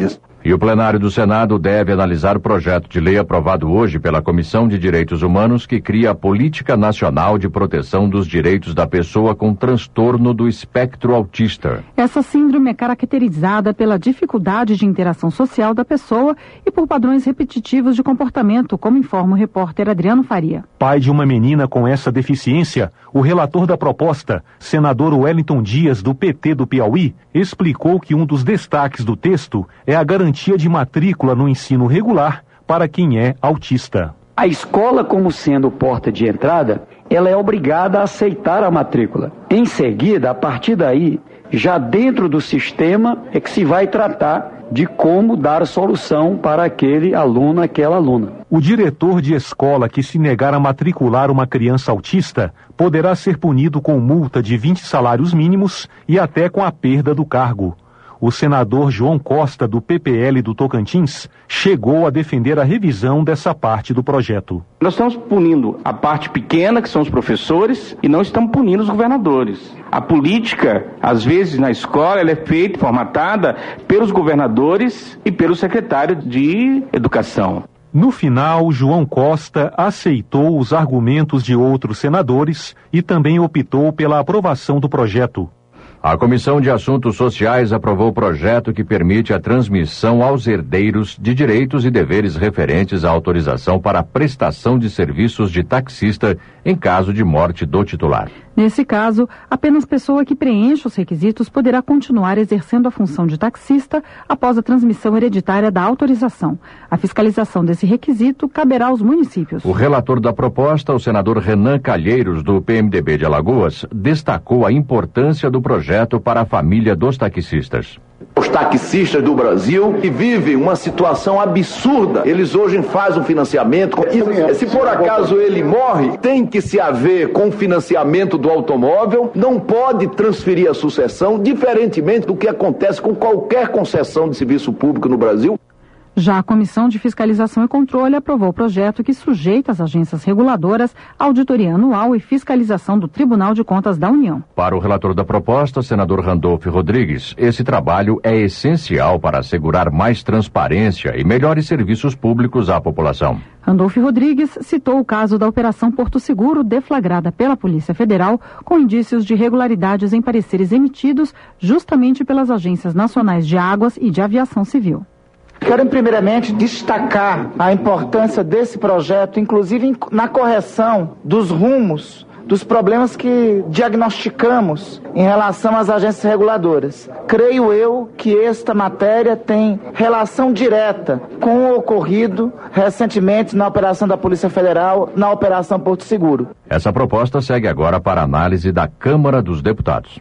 Speaker 4: E o plenário do Senado deve analisar o projeto de lei aprovado hoje pela Comissão de Direitos Humanos que cria a Política Nacional de Proteção dos Direitos da Pessoa com Transtorno do Espectro Autista.
Speaker 10: Essa síndrome é caracterizada pela dificuldade de interação social da pessoa e por padrões repetitivos de comportamento, como informa o repórter Adriano Faria.
Speaker 6: Pai de uma menina com essa deficiência, o relator da proposta, senador Wellington Dias, do P T do Piauí, explicou que um dos destaques do texto é a garantia de matrícula no ensino regular para quem é autista.
Speaker 7: A escola, como sendo porta de entrada, ela é obrigada a aceitar a matrícula. Em seguida, a partir daí, já dentro do sistema é que se vai tratar de como dar solução para aquele aluno, aquela aluna.
Speaker 6: O diretor de escola que se negar a matricular uma criança autista poderá ser punido com multa de vinte salários mínimos e até com a perda do cargo. O senador João Costa, do P P L do Tocantins, chegou a defender a revisão dessa parte do projeto.
Speaker 13: Nós estamos punindo a parte pequena, que são os professores, e não estamos punindo os governadores. A política, às vezes na escola, ela é feita, formatada pelos governadores e pelo secretário de Educação.
Speaker 6: No final, João Costa aceitou os argumentos de outros senadores e também optou pela aprovação do projeto.
Speaker 4: A Comissão de Assuntos Sociais aprovou o projeto que permite a transmissão aos herdeiros de direitos e deveres referentes à autorização para a prestação de serviços de taxista em caso de morte do titular.
Speaker 10: Nesse caso, apenas pessoa que preenche os requisitos poderá continuar exercendo a função de taxista após a transmissão hereditária da autorização. A fiscalização desse requisito caberá aos municípios.
Speaker 4: O relator da proposta, o senador Renan Calheiros, do P M D B de Alagoas, destacou a importância do projeto para a família dos taxistas.
Speaker 17: Os taxistas do Brasil que vivem uma situação absurda. Eles hoje fazem um financiamento. E, se por acaso ele morre, tem que se haver com o financiamento do automóvel. Não pode transferir a sucessão, diferentemente do que acontece com qualquer concessão de serviço público no Brasil.
Speaker 10: Já a Comissão de Fiscalização e Controle aprovou o projeto que sujeita as agências reguladoras à auditoria anual e fiscalização do Tribunal de Contas da União.
Speaker 4: Para o relator da proposta, senador Randolfo Rodrigues, esse trabalho é essencial para assegurar mais transparência e melhores serviços públicos à população.
Speaker 10: Randolfo Rodrigues citou o caso da Operação Porto Seguro, deflagrada pela Polícia Federal, com indícios de irregularidades em pareceres emitidos justamente pelas agências nacionais de águas e de aviação civil.
Speaker 18: Quero, primeiramente, destacar a importância desse projeto, inclusive na correção dos rumos, dos problemas que diagnosticamos em relação às agências reguladoras. Creio eu que esta matéria tem relação direta com o ocorrido recentemente na operação da Polícia Federal, na Operação Porto Seguro.
Speaker 4: Essa proposta segue agora para análise da Câmara dos Deputados.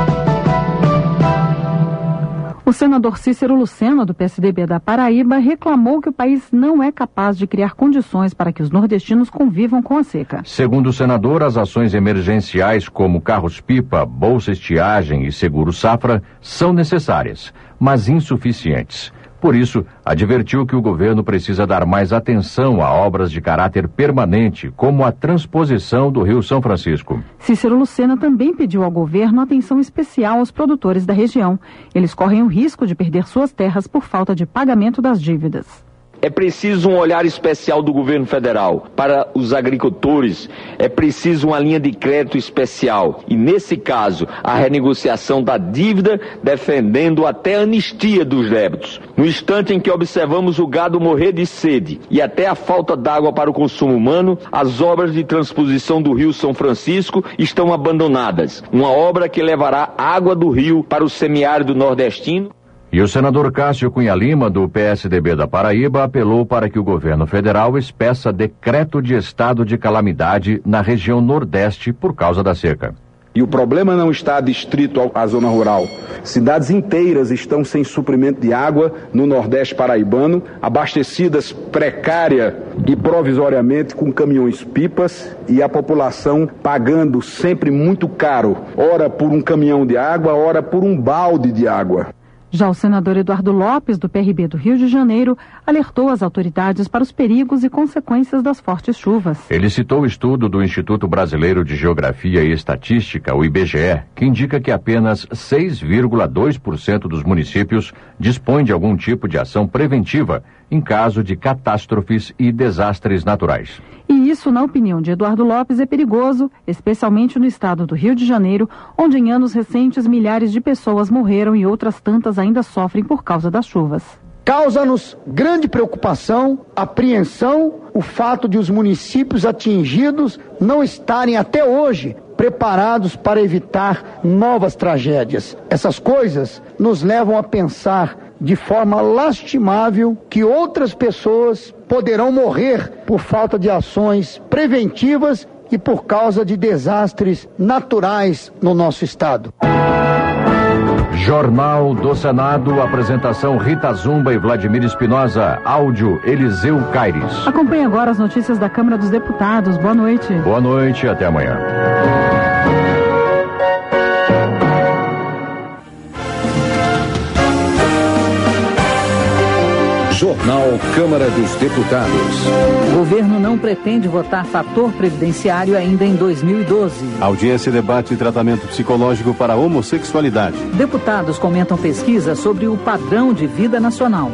Speaker 10: O senador Cícero Lucena, do P S D B da Paraíba, reclamou que o país não é capaz de criar condições para que os nordestinos convivam com a seca.
Speaker 4: Segundo o senador, as ações emergenciais como carros-pipa, bolsa estiagem e seguro safra são necessárias, mas insuficientes. Por isso, advertiu que o governo precisa dar mais atenção a obras de caráter permanente, como a transposição do Rio São Francisco.
Speaker 10: Cícero Lucena também pediu ao governo atenção especial aos produtores da região. Eles correm o risco de perder suas terras por falta de pagamento das dívidas.
Speaker 19: É preciso um olhar especial do governo federal para os agricultores, é preciso uma linha de crédito especial e, nesse caso, a renegociação da dívida, defendendo até a anistia dos débitos. No instante em que observamos o gado morrer de sede e até a falta d'água para o consumo humano, as obras de transposição do Rio São Francisco estão abandonadas. Uma obra que levará água do rio para o semiárido nordestino.
Speaker 4: E o senador Cássio Cunha Lima, do P S D B da Paraíba, apelou para que o governo federal espeça decreto de estado de calamidade na região Nordeste por causa da seca.
Speaker 21: E o problema não está adstrito à zona rural. Cidades inteiras estão sem suprimento de água no Nordeste paraibano, abastecidas precária e provisoriamente com caminhões-pipas e a população pagando sempre muito caro, ora por um caminhão de água, ora por um balde de água.
Speaker 10: Já o senador Eduardo Lopes, do P R B do Rio de Janeiro, alertou as autoridades para os perigos e consequências das fortes chuvas.
Speaker 4: Ele citou o estudo do Instituto Brasileiro de Geografia e Estatística, o I B G E, que indica que apenas seis vírgula dois por cento dos municípios dispõem de algum tipo de ação preventiva em caso de catástrofes e desastres naturais.
Speaker 10: E isso, na opinião de Eduardo Lopes, é perigoso, especialmente no estado do Rio de Janeiro, onde em anos recentes milhares de pessoas morreram e outras tantas ainda sofrem por causa das chuvas.
Speaker 1: Causa-nos grande preocupação, apreensão, o fato de os municípios atingidos não estarem até hoje preparados para evitar novas tragédias. Essas coisas nos levam a pensar de forma lastimável que outras pessoas poderão morrer por falta de ações preventivas e por causa de desastres naturais no nosso estado.
Speaker 4: Jornal do Senado, apresentação Rita Zumba e Vladimir Espinosa, áudio Eliseu Caires.
Speaker 10: Acompanhe agora as notícias da Câmara dos Deputados. Boa noite.
Speaker 4: Boa noite, até amanhã.
Speaker 2: Jornal Câmara dos Deputados.
Speaker 3: O governo não pretende votar fator previdenciário ainda em dois mil e doze.
Speaker 20: Audiência debate tratamento psicológico para a homossexualidade.
Speaker 3: Deputados comentam pesquisa sobre o padrão de vida nacional.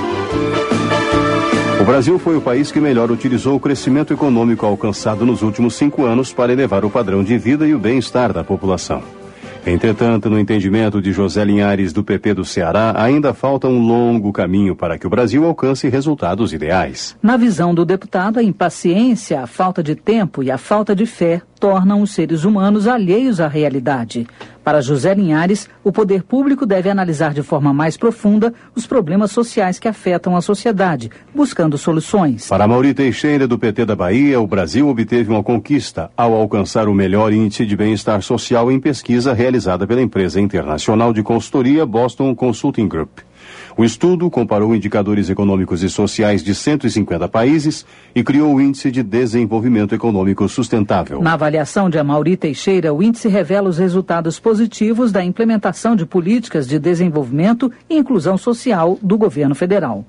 Speaker 20: O Brasil foi o país que melhor utilizou o crescimento econômico alcançado nos últimos cinco anos para elevar o padrão de vida e o bem-estar da população. Entretanto, no entendimento de José Linhares, do P P do Ceará, ainda falta um longo caminho para que o Brasil alcance resultados ideais.
Speaker 3: Na visão do deputado, a impaciência, a falta de tempo e a falta de fé tornam os seres humanos alheios à realidade. Para José Linhares, o poder público deve analisar de forma mais profunda os problemas sociais que afetam a sociedade, buscando soluções.
Speaker 20: Para Mauri Teixeira, do P T da Bahia, o Brasil obteve uma conquista ao alcançar o melhor índice de bem-estar social em pesquisa realizada pela empresa internacional de consultoria Boston Consulting Group. O estudo comparou indicadores econômicos e sociais de cento e cinquenta países e criou o Índice de Desenvolvimento Econômico Sustentável.
Speaker 3: Na avaliação de Amaury Teixeira, o índice revela os resultados positivos da implementação de políticas de desenvolvimento e inclusão social do governo federal.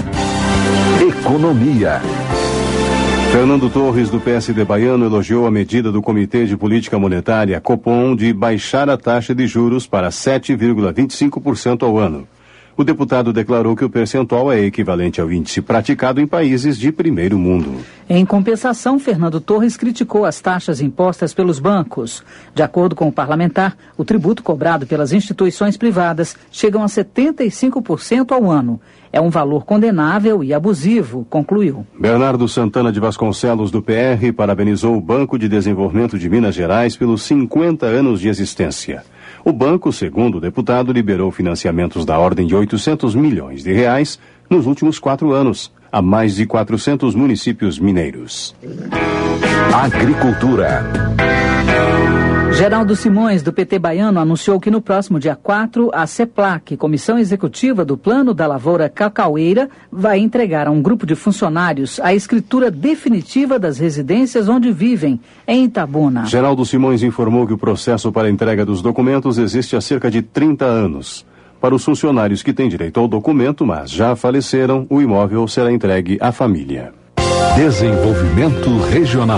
Speaker 2: Economia.
Speaker 20: Fernando Torres, do P S D baiano, elogiou a medida do Comitê de Política Monetária, Copom, de baixar a taxa de juros para sete vírgula vinte e cinco por cento ao ano. O deputado declarou que o percentual é equivalente ao índice praticado em países de primeiro mundo.
Speaker 3: Em compensação, Fernando Torres criticou as taxas impostas pelos bancos. De acordo com o parlamentar, o tributo cobrado pelas instituições privadas chega a setenta e cinco por cento ao ano. É um valor condenável e abusivo, concluiu.
Speaker 20: Bernardo Santana de Vasconcelos, do P R, parabenizou o Banco de Desenvolvimento de Minas Gerais pelos cinquenta anos de existência. O banco, segundo o deputado, liberou financiamentos da ordem de oitocentos milhões de reais nos últimos quatro anos, a mais de quatrocentos municípios mineiros.
Speaker 2: Agricultura.
Speaker 3: Geraldo Simões, do P T baiano, anunciou que no próximo dia quatro, a CEPLAC, Comissão Executiva do Plano da Lavoura Cacaueira, vai entregar a um grupo de funcionários a escritura definitiva das residências onde vivem, em Itabuna.
Speaker 20: Geraldo Simões informou que o processo para a entrega dos documentos existe há cerca de trinta anos. Para os funcionários que têm direito ao documento, mas já faleceram, o imóvel será entregue à família.
Speaker 2: Desenvolvimento Regional.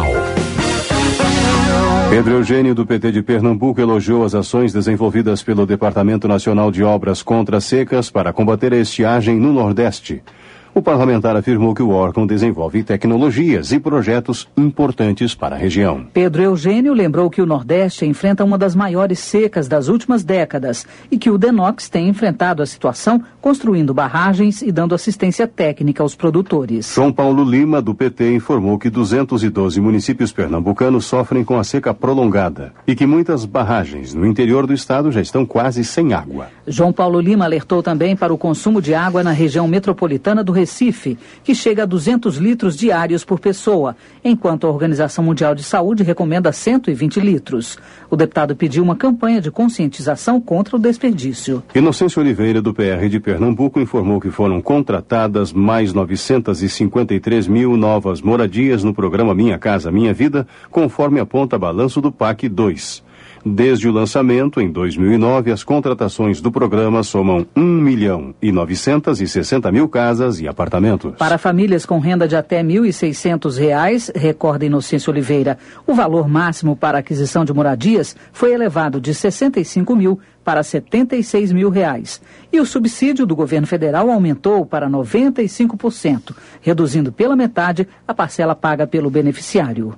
Speaker 20: Pedro Eugênio, do P T de Pernambuco, elogiou as ações desenvolvidas pelo Departamento Nacional de Obras contra Secas para combater a estiagem no Nordeste. O parlamentar afirmou que o órgão desenvolve tecnologias e projetos importantes para a região.
Speaker 3: Pedro Eugênio lembrou que o Nordeste enfrenta uma das maiores secas das últimas décadas e que o DENOX tem enfrentado a situação construindo barragens e dando assistência técnica aos produtores.
Speaker 20: João Paulo Lima, do P T, informou que duzentos e doze municípios pernambucanos sofrem com a seca prolongada e que muitas barragens no interior do estado já estão quase sem água.
Speaker 3: João Paulo Lima alertou também para o consumo de água na região metropolitana do Recife, que chega a duzentos litros diários por pessoa, enquanto a Organização Mundial de Saúde recomenda cento e vinte litros. O deputado pediu uma campanha de conscientização contra o desperdício.
Speaker 20: Inocêncio Oliveira, do P R de Pernambuco, informou que foram contratadas mais novecentos e cinquenta e três mil novas moradias no programa Minha Casa Minha Vida, conforme aponta balanço do P A C dois. Desde o lançamento, em dois mil e nove, as contratações do programa somam um milhão e novecentos e sessenta mil casas e apartamentos.
Speaker 3: Para famílias com renda de até mil e seiscentos reais, recorda Inocêncio Oliveira, o valor máximo para aquisição de moradias foi elevado de sessenta e cinco mil para setenta e seis mil reais. E o subsídio do governo federal aumentou para noventa e cinco por cento, reduzindo pela metade a parcela paga pelo beneficiário.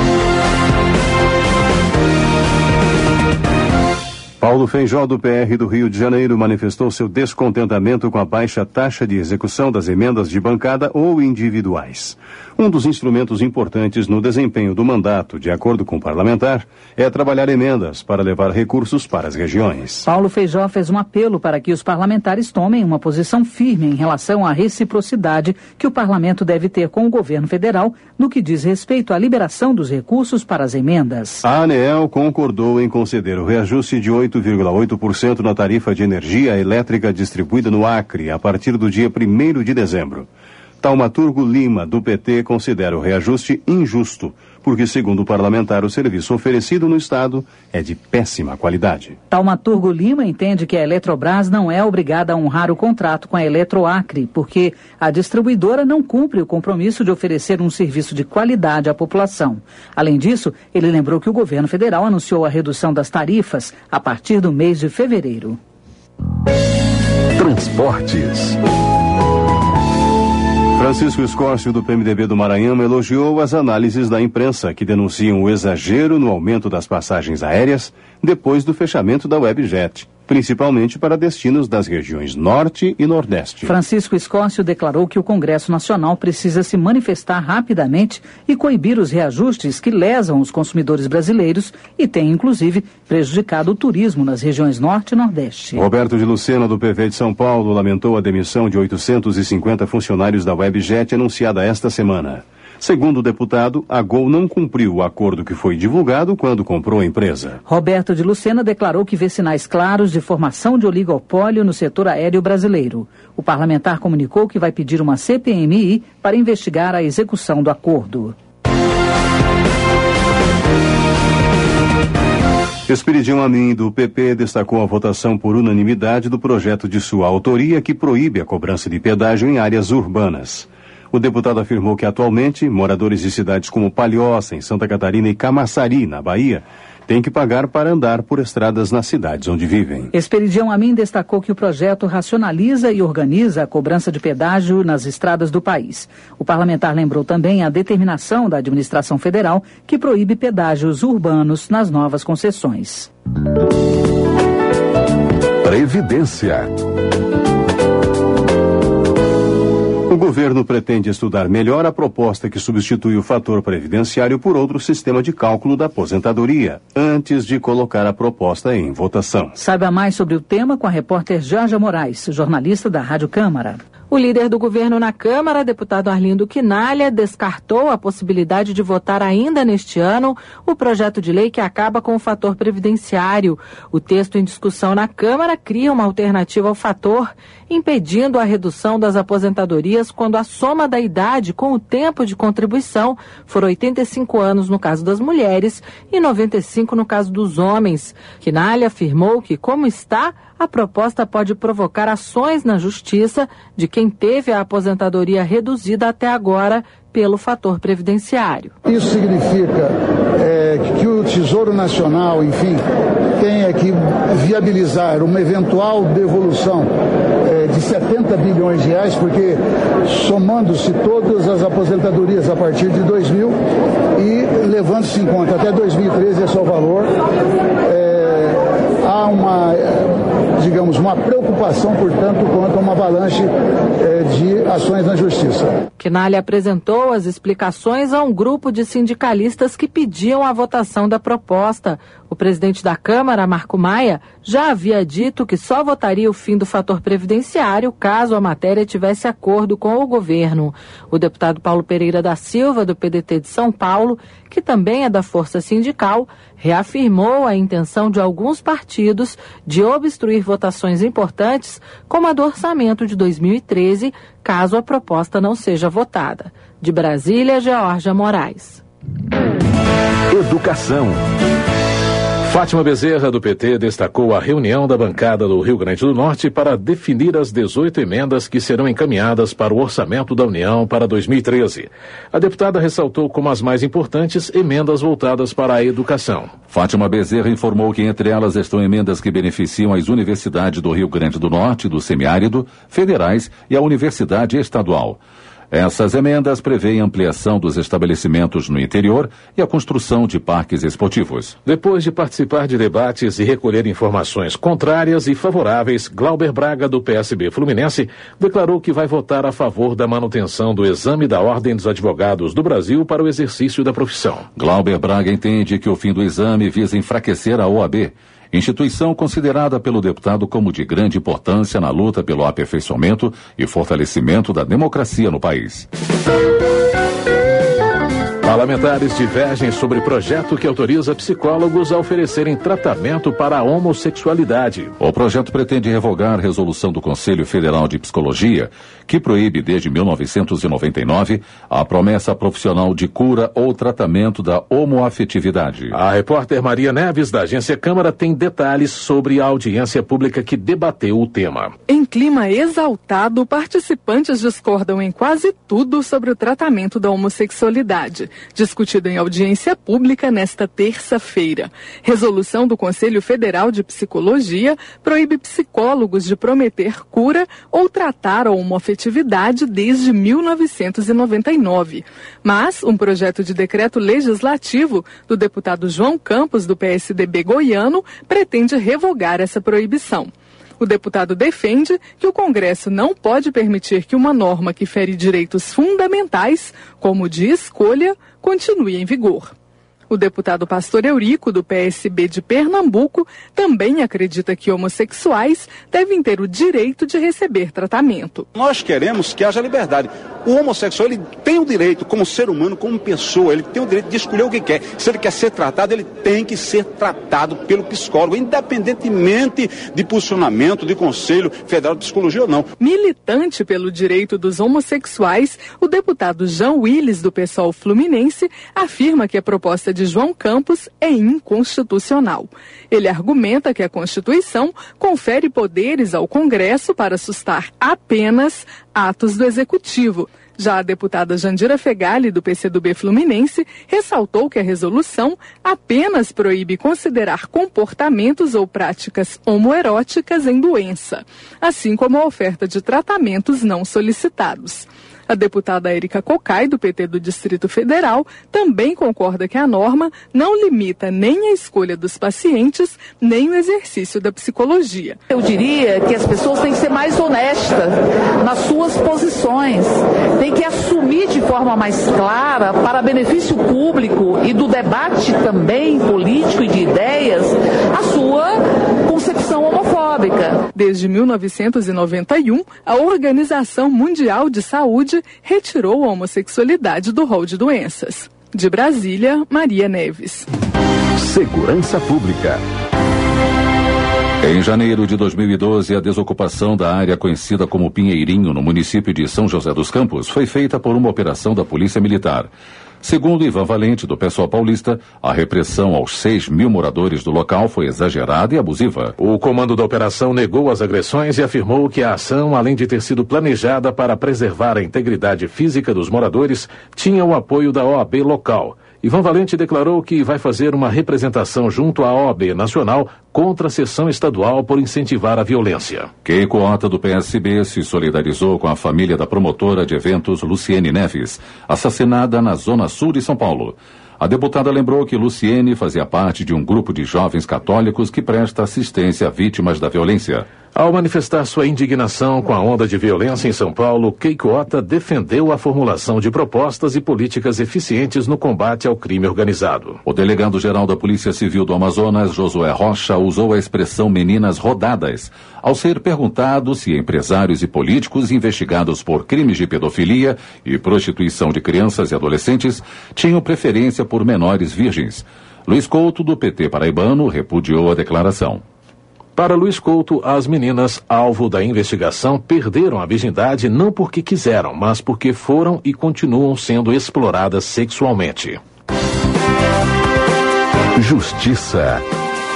Speaker 20: Paulo Feijó, do P R do Rio de Janeiro, manifestou seu descontentamento com a baixa taxa de execução das emendas de bancada ou individuais. Um dos instrumentos importantes no desempenho do mandato, de acordo com o parlamentar, é trabalhar emendas para levar recursos para as regiões.
Speaker 3: Paulo Feijó fez um apelo para que os parlamentares tomem uma posição firme em relação à reciprocidade que o parlamento deve ter com o governo federal no que diz respeito à liberação dos recursos para as emendas.
Speaker 20: A ANEEL concordou em conceder o reajuste de oito vírgula oito por cento na tarifa de energia elétrica distribuída no Acre a partir do dia primeiro de dezembro. Taumaturgo Lima, do P T, considera o reajuste injusto, porque, segundo o parlamentar, o serviço oferecido no Estado é de péssima qualidade.
Speaker 3: Taumaturgo Lima entende que a Eletrobras não é obrigada a honrar o contrato com a Eletroacre, porque a distribuidora não cumpre o compromisso de oferecer um serviço de qualidade à população. Além disso, ele lembrou que o governo federal anunciou a redução das tarifas a partir do mês de fevereiro.
Speaker 2: Transportes.
Speaker 20: Francisco Escócio, do P M D B do Maranhão, elogiou as análises da imprensa que denunciam o exagero no aumento das passagens aéreas depois do fechamento da Webjet, principalmente para destinos das regiões Norte e Nordeste.
Speaker 3: Francisco Escócio declarou que o Congresso Nacional precisa se manifestar rapidamente e coibir os reajustes que lesam os consumidores brasileiros e têm, inclusive, prejudicado o turismo nas regiões Norte e Nordeste.
Speaker 20: Roberto de Lucena, do P V de São Paulo, lamentou a demissão de oitocentos e cinquenta funcionários da Webjet anunciada esta semana. Segundo o deputado, a Gol não cumpriu o acordo que foi divulgado quando comprou a empresa.
Speaker 3: Roberto de Lucena declarou que vê sinais claros de formação de oligopólio no setor aéreo brasileiro. O parlamentar comunicou que vai pedir uma C P M I para investigar a execução do acordo.
Speaker 20: Esperidião Amin, do P P, destacou a votação por unanimidade do projeto de sua autoria que proíbe a cobrança de pedágio em áreas urbanas. O deputado afirmou que, atualmente, moradores de cidades como Palhoça, em Santa Catarina, e Camaçari, na Bahia, têm que pagar para andar por estradas nas cidades onde vivem.
Speaker 3: Esperidião Amin destacou que o projeto racionaliza e organiza a cobrança de pedágio nas estradas do país. O parlamentar lembrou também a determinação da administração federal que proíbe pedágios urbanos nas novas concessões.
Speaker 2: Previdência.
Speaker 20: O governo pretende estudar melhor a proposta que substitui o fator previdenciário por outro sistema de cálculo da aposentadoria, antes de colocar a proposta em votação.
Speaker 3: Saiba mais sobre o tema com a repórter Jorge Moraes, jornalista da Rádio Câmara.
Speaker 8: O líder do governo na Câmara, deputado Arlindo Quinalha, descartou a possibilidade de votar ainda neste ano o projeto de lei que acaba com o fator previdenciário. O texto em discussão na Câmara cria uma alternativa ao fator, impedindo a redução das aposentadorias quando a soma da idade com o tempo de contribuição for oitenta e cinco anos no caso das mulheres e noventa e cinco no caso dos homens. Quinalha afirmou que, como está, a proposta pode provocar ações na Justiça de quem teve a aposentadoria reduzida até agora pelo fator previdenciário.
Speaker 1: Isso significa é, que o Tesouro Nacional, enfim, tenha que viabilizar uma eventual devolução é, de setenta bilhões de reais, porque somando-se todas as aposentadorias a partir de dois mil e levando-se em conta até dois mil e treze esse é o valor, é, há uma, digamos, uma preocupação, portanto, quanto a uma avalanche é, de ações na Justiça.
Speaker 8: Quinalha apresentou as explicações a um grupo de sindicalistas que pediam a votação da proposta. O presidente da Câmara, Marco Maia, já havia dito que só votaria o fim do fator previdenciário caso a matéria tivesse acordo com o governo. O deputado Paulo Pereira da Silva, do P D T de São Paulo, que também é da Força Sindical, reafirmou a intenção de alguns partidos de obstruir votações importantes, como a do orçamento de dois mil e treze, caso a proposta não seja votada. De Brasília, Georgia Moraes.
Speaker 2: Educação.
Speaker 9: Fátima Bezerra, do P T, destacou a reunião da bancada do Rio Grande do Norte para definir as dezoito emendas que serão encaminhadas para o orçamento da União para dois mil e treze. A deputada ressaltou como as mais importantes emendas voltadas para a educação.
Speaker 22: Fátima Bezerra informou que entre elas estão emendas que beneficiam as universidades do Rio Grande do Norte, do semiárido, federais e a Universidade Estadual. Essas emendas prevêem ampliação dos estabelecimentos no interior e a construção de parques esportivos.
Speaker 9: Depois de participar de debates e recolher informações contrárias e favoráveis, Glauber Braga, do P S B Fluminense, declarou que vai votar a favor da manutenção do exame da Ordem dos Advogados do Brasil para o exercício da profissão.
Speaker 22: Glauber Braga entende que o fim do exame visa enfraquecer a O A B, instituição considerada pelo deputado como de grande importância na luta pelo aperfeiçoamento e fortalecimento da democracia no país.
Speaker 9: Parlamentares divergem sobre projeto que autoriza psicólogos a oferecerem tratamento para a homossexualidade.
Speaker 22: O projeto pretende revogar a resolução do Conselho Federal de Psicologia, que proíbe desde mil novecentos e noventa e nove a promessa profissional de cura ou tratamento da homoafetividade.
Speaker 9: A repórter Maria Neves, da Agência Câmara, tem detalhes sobre a audiência pública que debateu o tema.
Speaker 23: Em clima exaltado, participantes discordam em quase tudo sobre o tratamento da homossexualidade, discutido em audiência pública nesta terça-feira. Resolução do Conselho Federal de Psicologia proíbe psicólogos de prometer cura ou tratar a homoafetividade desde mil novecentos e noventa e nove. Mas um projeto de decreto legislativo do deputado João Campos, do P S D B goiano, pretende revogar essa proibição. O deputado defende que o Congresso não pode permitir que uma norma que fere direitos fundamentais, como o de escolha, continue em vigor. O deputado Pastor Eurico, do P S B de Pernambuco, também acredita que homossexuais devem ter o direito de receber tratamento.
Speaker 24: Nós queremos que haja liberdade. O homossexual, ele tem o direito, como ser humano, como pessoa, ele tem o direito de escolher o que quer. Se ele quer ser tratado, ele tem que ser tratado pelo psicólogo, independentemente de posicionamento de Conselho Federal de Psicologia ou não.
Speaker 23: Militante pelo direito dos homossexuais, o deputado João Willis, do PSOL Fluminense, afirma que a proposta de João Campos é inconstitucional. Ele argumenta que a Constituição confere poderes ao Congresso para sustar apenas atos do Executivo. Já a deputada Jandira Fegali, do P C do B Fluminense, ressaltou que a resolução apenas proíbe considerar comportamentos ou práticas homoeróticas em doença, assim como a oferta de tratamentos não solicitados. A deputada Érica Cocai, do P T do Distrito Federal, também concorda que a norma não limita nem a escolha dos pacientes, nem o exercício da psicologia.
Speaker 25: Eu diria que as pessoas têm que ser mais honestas nas suas posições, têm que assumir de forma mais clara, para benefício público e do debate também político e de ideias, a sua concepção homofóbica.
Speaker 23: Desde mil novecentos e noventa e um, a Organização Mundial de Saúde retirou a homossexualidade do rol de doenças. De Brasília, Maria Neves.
Speaker 2: Segurança Pública.
Speaker 22: Em janeiro de dois mil e doze, a desocupação da área conhecida como Pinheirinho, no município de São José dos Campos, foi feita por uma operação da Polícia Militar. Segundo Ivan Valente, do PSOL paulista, a repressão aos seis mil moradores do local foi exagerada e abusiva.
Speaker 9: O comando da operação negou as agressões e afirmou que a ação, além de ter sido planejada para preservar a integridade física dos moradores, tinha o apoio da O A B local. Ivan Valente declarou que vai fazer uma representação junto à O A B nacional contra a seção estadual por incentivar a violência.
Speaker 22: Keiko Ota, do P S B, se solidarizou com a família da promotora de eventos Luciene Neves, assassinada na zona sul de São Paulo. A deputada lembrou que Luciene fazia parte de um grupo de jovens católicos que presta assistência a vítimas da violência.
Speaker 9: Ao manifestar sua indignação com a onda de violência em São Paulo, Keiko Ota defendeu a formulação de propostas e políticas eficientes no combate ao crime organizado.
Speaker 22: O delegado-geral da Polícia Civil do Amazonas, Josué Rocha, usou a expressão meninas rodadas, ao ser perguntado se empresários e políticos investigados por crimes de pedofilia e prostituição de crianças e adolescentes tinham preferência por menores virgens. Luiz Couto, do P T paraibano, repudiou a declaração.
Speaker 9: Para Luiz Couto, as meninas alvo da investigação perderam a virgindade não porque quiseram, mas porque foram e continuam sendo exploradas sexualmente.
Speaker 2: Justiça.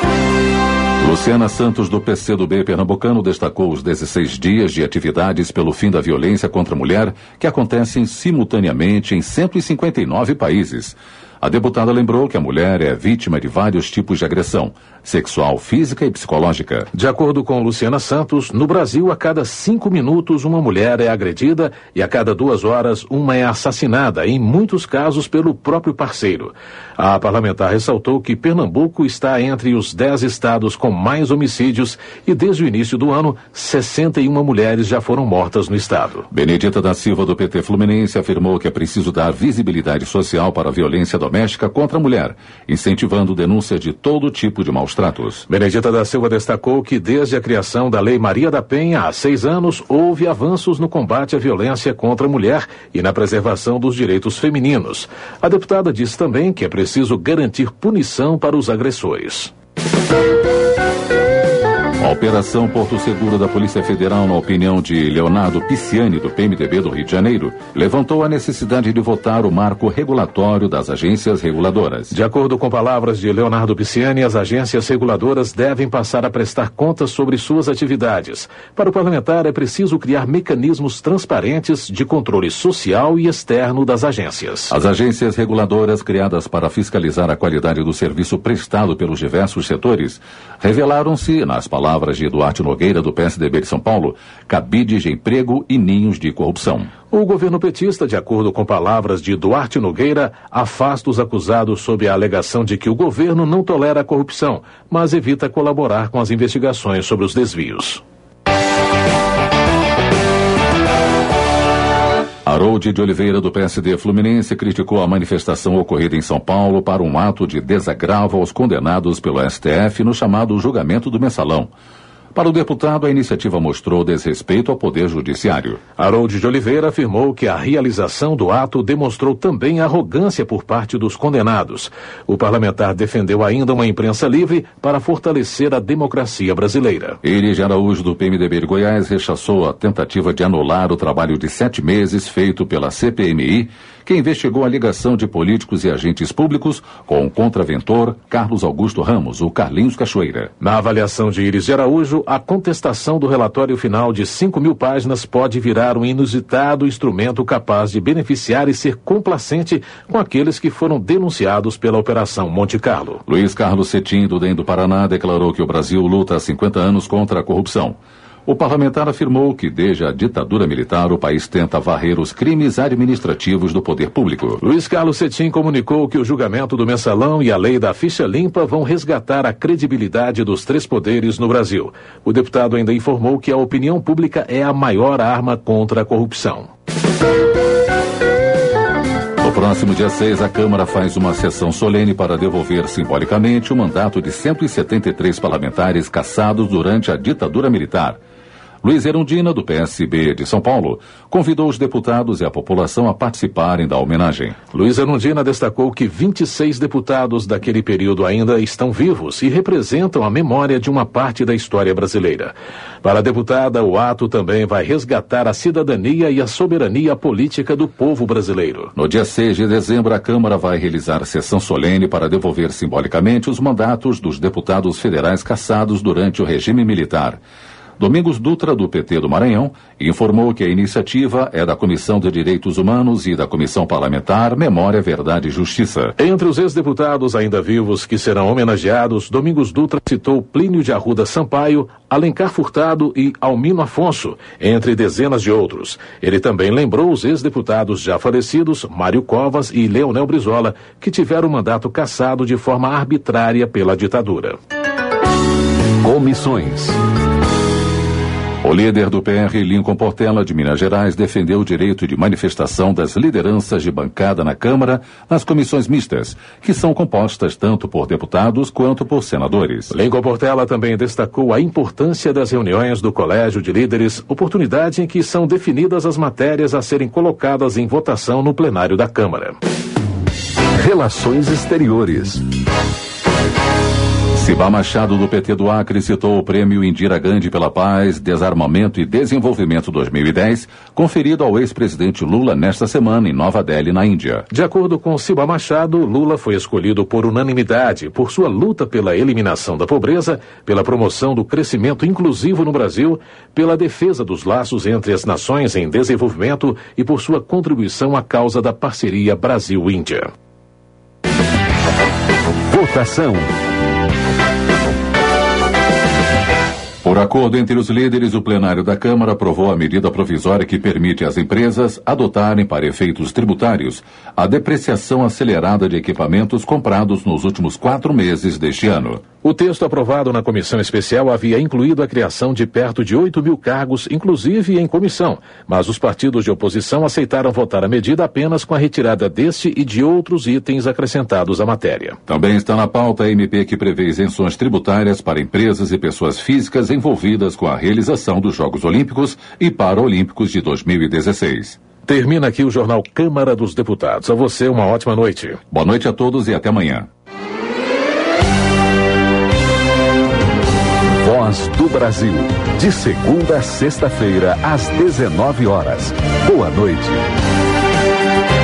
Speaker 22: Luciana Santos, do P C do B pernambucano, destacou os dezesseis dias de atividades pelo fim da violência contra a mulher que acontecem simultaneamente em cento e cinquenta e nove países. A deputada lembrou que a mulher é vítima de vários tipos de agressão, sexual, física e psicológica.
Speaker 9: De acordo com Luciana Santos, no Brasil, a cada cinco minutos uma mulher é agredida e a cada duas horas uma é assassinada, em muitos casos pelo próprio parceiro. A parlamentar ressaltou que Pernambuco está entre os dez estados com mais homicídios e, desde o início do ano, sessenta e uma mulheres já foram mortas no estado.
Speaker 22: Benedita da Silva, do P T Fluminense, afirmou que é preciso dar visibilidade social para a violência doméstica contra a mulher, incentivando denúncias de todo tipo de maus tratos.
Speaker 9: Benedita da Silva destacou que desde a criação da Lei Maria da Penha, há seis anos, houve avanços no combate à violência contra a mulher e na preservação dos direitos femininos. A deputada disse também que é preciso garantir punição para os agressores.
Speaker 22: A Operação Porto Seguro da Polícia Federal, na opinião de Leonardo Pisciani, do P M D B do Rio de Janeiro, levantou a necessidade de votar o marco regulatório das agências reguladoras.
Speaker 9: De acordo com palavras de Leonardo Pisciani, as agências reguladoras devem passar a prestar contas sobre suas atividades. Para o parlamentar, é preciso criar mecanismos transparentes de controle social e externo das agências.
Speaker 22: As agências reguladoras, criadas para fiscalizar a qualidade do serviço prestado pelos diversos setores, revelaram-se, nas palavras palavras de Duarte Nogueira, do P S D B de São Paulo, cabides de emprego e ninhos de corrupção.
Speaker 9: O governo petista, de acordo com palavras de Duarte Nogueira, afasta os acusados sob a alegação de que o governo não tolera a corrupção, mas evita colaborar com as investigações sobre os desvios.
Speaker 22: Harold de Oliveira, do P S D Fluminense, criticou a manifestação ocorrida em São Paulo para um ato de desagravo aos condenados pelo S T F no chamado julgamento do Mensalão. Para o deputado, a iniciativa mostrou desrespeito ao Poder Judiciário.
Speaker 9: Harold de Oliveira afirmou que a realização do ato demonstrou também arrogância por parte dos condenados. O parlamentar defendeu ainda uma imprensa livre para fortalecer a democracia brasileira.
Speaker 22: Ele, de Araújo, do P M D B de Goiás, rechaçou a tentativa de anular o trabalho de sete meses feito pela C P M I, que investigou a ligação de políticos e agentes públicos com o contraventor Carlos Augusto Ramos, o Carlinhos Cachoeira.
Speaker 9: Na avaliação de Iris de Araújo, a contestação do relatório final de cinco mil páginas pode virar um inusitado instrumento capaz de beneficiar e ser complacente com aqueles que foram denunciados pela Operação Monte Carlo.
Speaker 22: Luiz Carlos Cetim, do D E M do Paraná, declarou que o Brasil luta há cinquenta anos contra a corrupção. O parlamentar afirmou que, desde a ditadura militar, o país tenta varrer os crimes administrativos do poder público.
Speaker 9: Luiz Carlos Cetim comunicou que o julgamento do Mensalão e a lei da ficha limpa vão resgatar a credibilidade dos três poderes no Brasil. O deputado ainda informou que a opinião pública é a maior arma contra a corrupção.
Speaker 22: No próximo dia seis, a Câmara faz uma sessão solene para devolver simbolicamente o mandato de cento e setenta e três parlamentares cassados durante a ditadura militar. Luiz Erundina, do P S B de São Paulo, convidou os deputados e a população a participarem da homenagem.
Speaker 9: Luiz Erundina destacou que vinte e seis deputados daquele período ainda estão vivos e representam a memória de uma parte da história brasileira. Para a deputada, o ato também vai resgatar a cidadania e a soberania política do povo brasileiro.
Speaker 22: No dia seis de dezembro, a Câmara vai realizar sessão solene para devolver simbolicamente os mandatos dos deputados federais cassados durante o regime militar. Domingos Dutra, do P T do Maranhão, informou que a iniciativa é da Comissão de Direitos Humanos e da Comissão Parlamentar Memória, Verdade e Justiça.
Speaker 9: Entre os ex-deputados ainda vivos que serão homenageados, Domingos Dutra citou Plínio de Arruda Sampaio, Alencar Furtado e Almino Afonso, entre dezenas de outros. Ele também lembrou os ex-deputados já falecidos, Mário Covas e Leonel Brizola, que tiveram o mandato cassado de forma arbitrária pela ditadura.
Speaker 2: Comissões.
Speaker 22: O líder do P R, Lincoln Portela, de Minas Gerais, defendeu o direito de manifestação das lideranças de bancada na Câmara nas comissões mistas, que são compostas tanto por deputados quanto por senadores.
Speaker 9: Lincoln Portela também destacou a importância das reuniões do Colégio de Líderes, oportunidade em que são definidas as matérias a serem colocadas em votação no plenário da Câmara.
Speaker 2: Relações Exteriores.
Speaker 22: Ciba Machado, do P T do Acre, citou o prêmio Indira Gandhi pela Paz, Desarmamento e Desenvolvimento dois mil e dez, conferido ao ex-presidente Lula nesta semana em Nova Delhi, na Índia.
Speaker 9: De acordo com Ciba Machado, Lula foi escolhido por unanimidade por sua luta pela eliminação da pobreza, pela promoção do crescimento inclusivo no Brasil, pela defesa dos laços entre as nações em desenvolvimento e por sua contribuição à causa da parceria Brasil-Índia.
Speaker 2: Votação.
Speaker 22: Por acordo entre os líderes, o plenário da Câmara aprovou a medida provisória que permite às empresas adotarem, para efeitos tributários, a depreciação acelerada de equipamentos comprados nos últimos quatro meses deste ano.
Speaker 9: O texto aprovado na comissão especial havia incluído a criação de perto de oito mil cargos, inclusive em comissão, mas os partidos de oposição aceitaram votar a medida apenas com a retirada deste e de outros itens acrescentados à matéria.
Speaker 22: Também está na pauta a M P que prevê isenções tributárias para empresas e pessoas físicas envolvidas com a realização dos Jogos Olímpicos e Paralímpicos de dois mil e dezesseis.
Speaker 9: Termina aqui o Jornal Câmara dos Deputados. A você, uma ótima noite.
Speaker 22: Boa noite a todos e até amanhã.
Speaker 2: Voz do Brasil. De segunda a sexta-feira, às dezenove horas. Boa noite.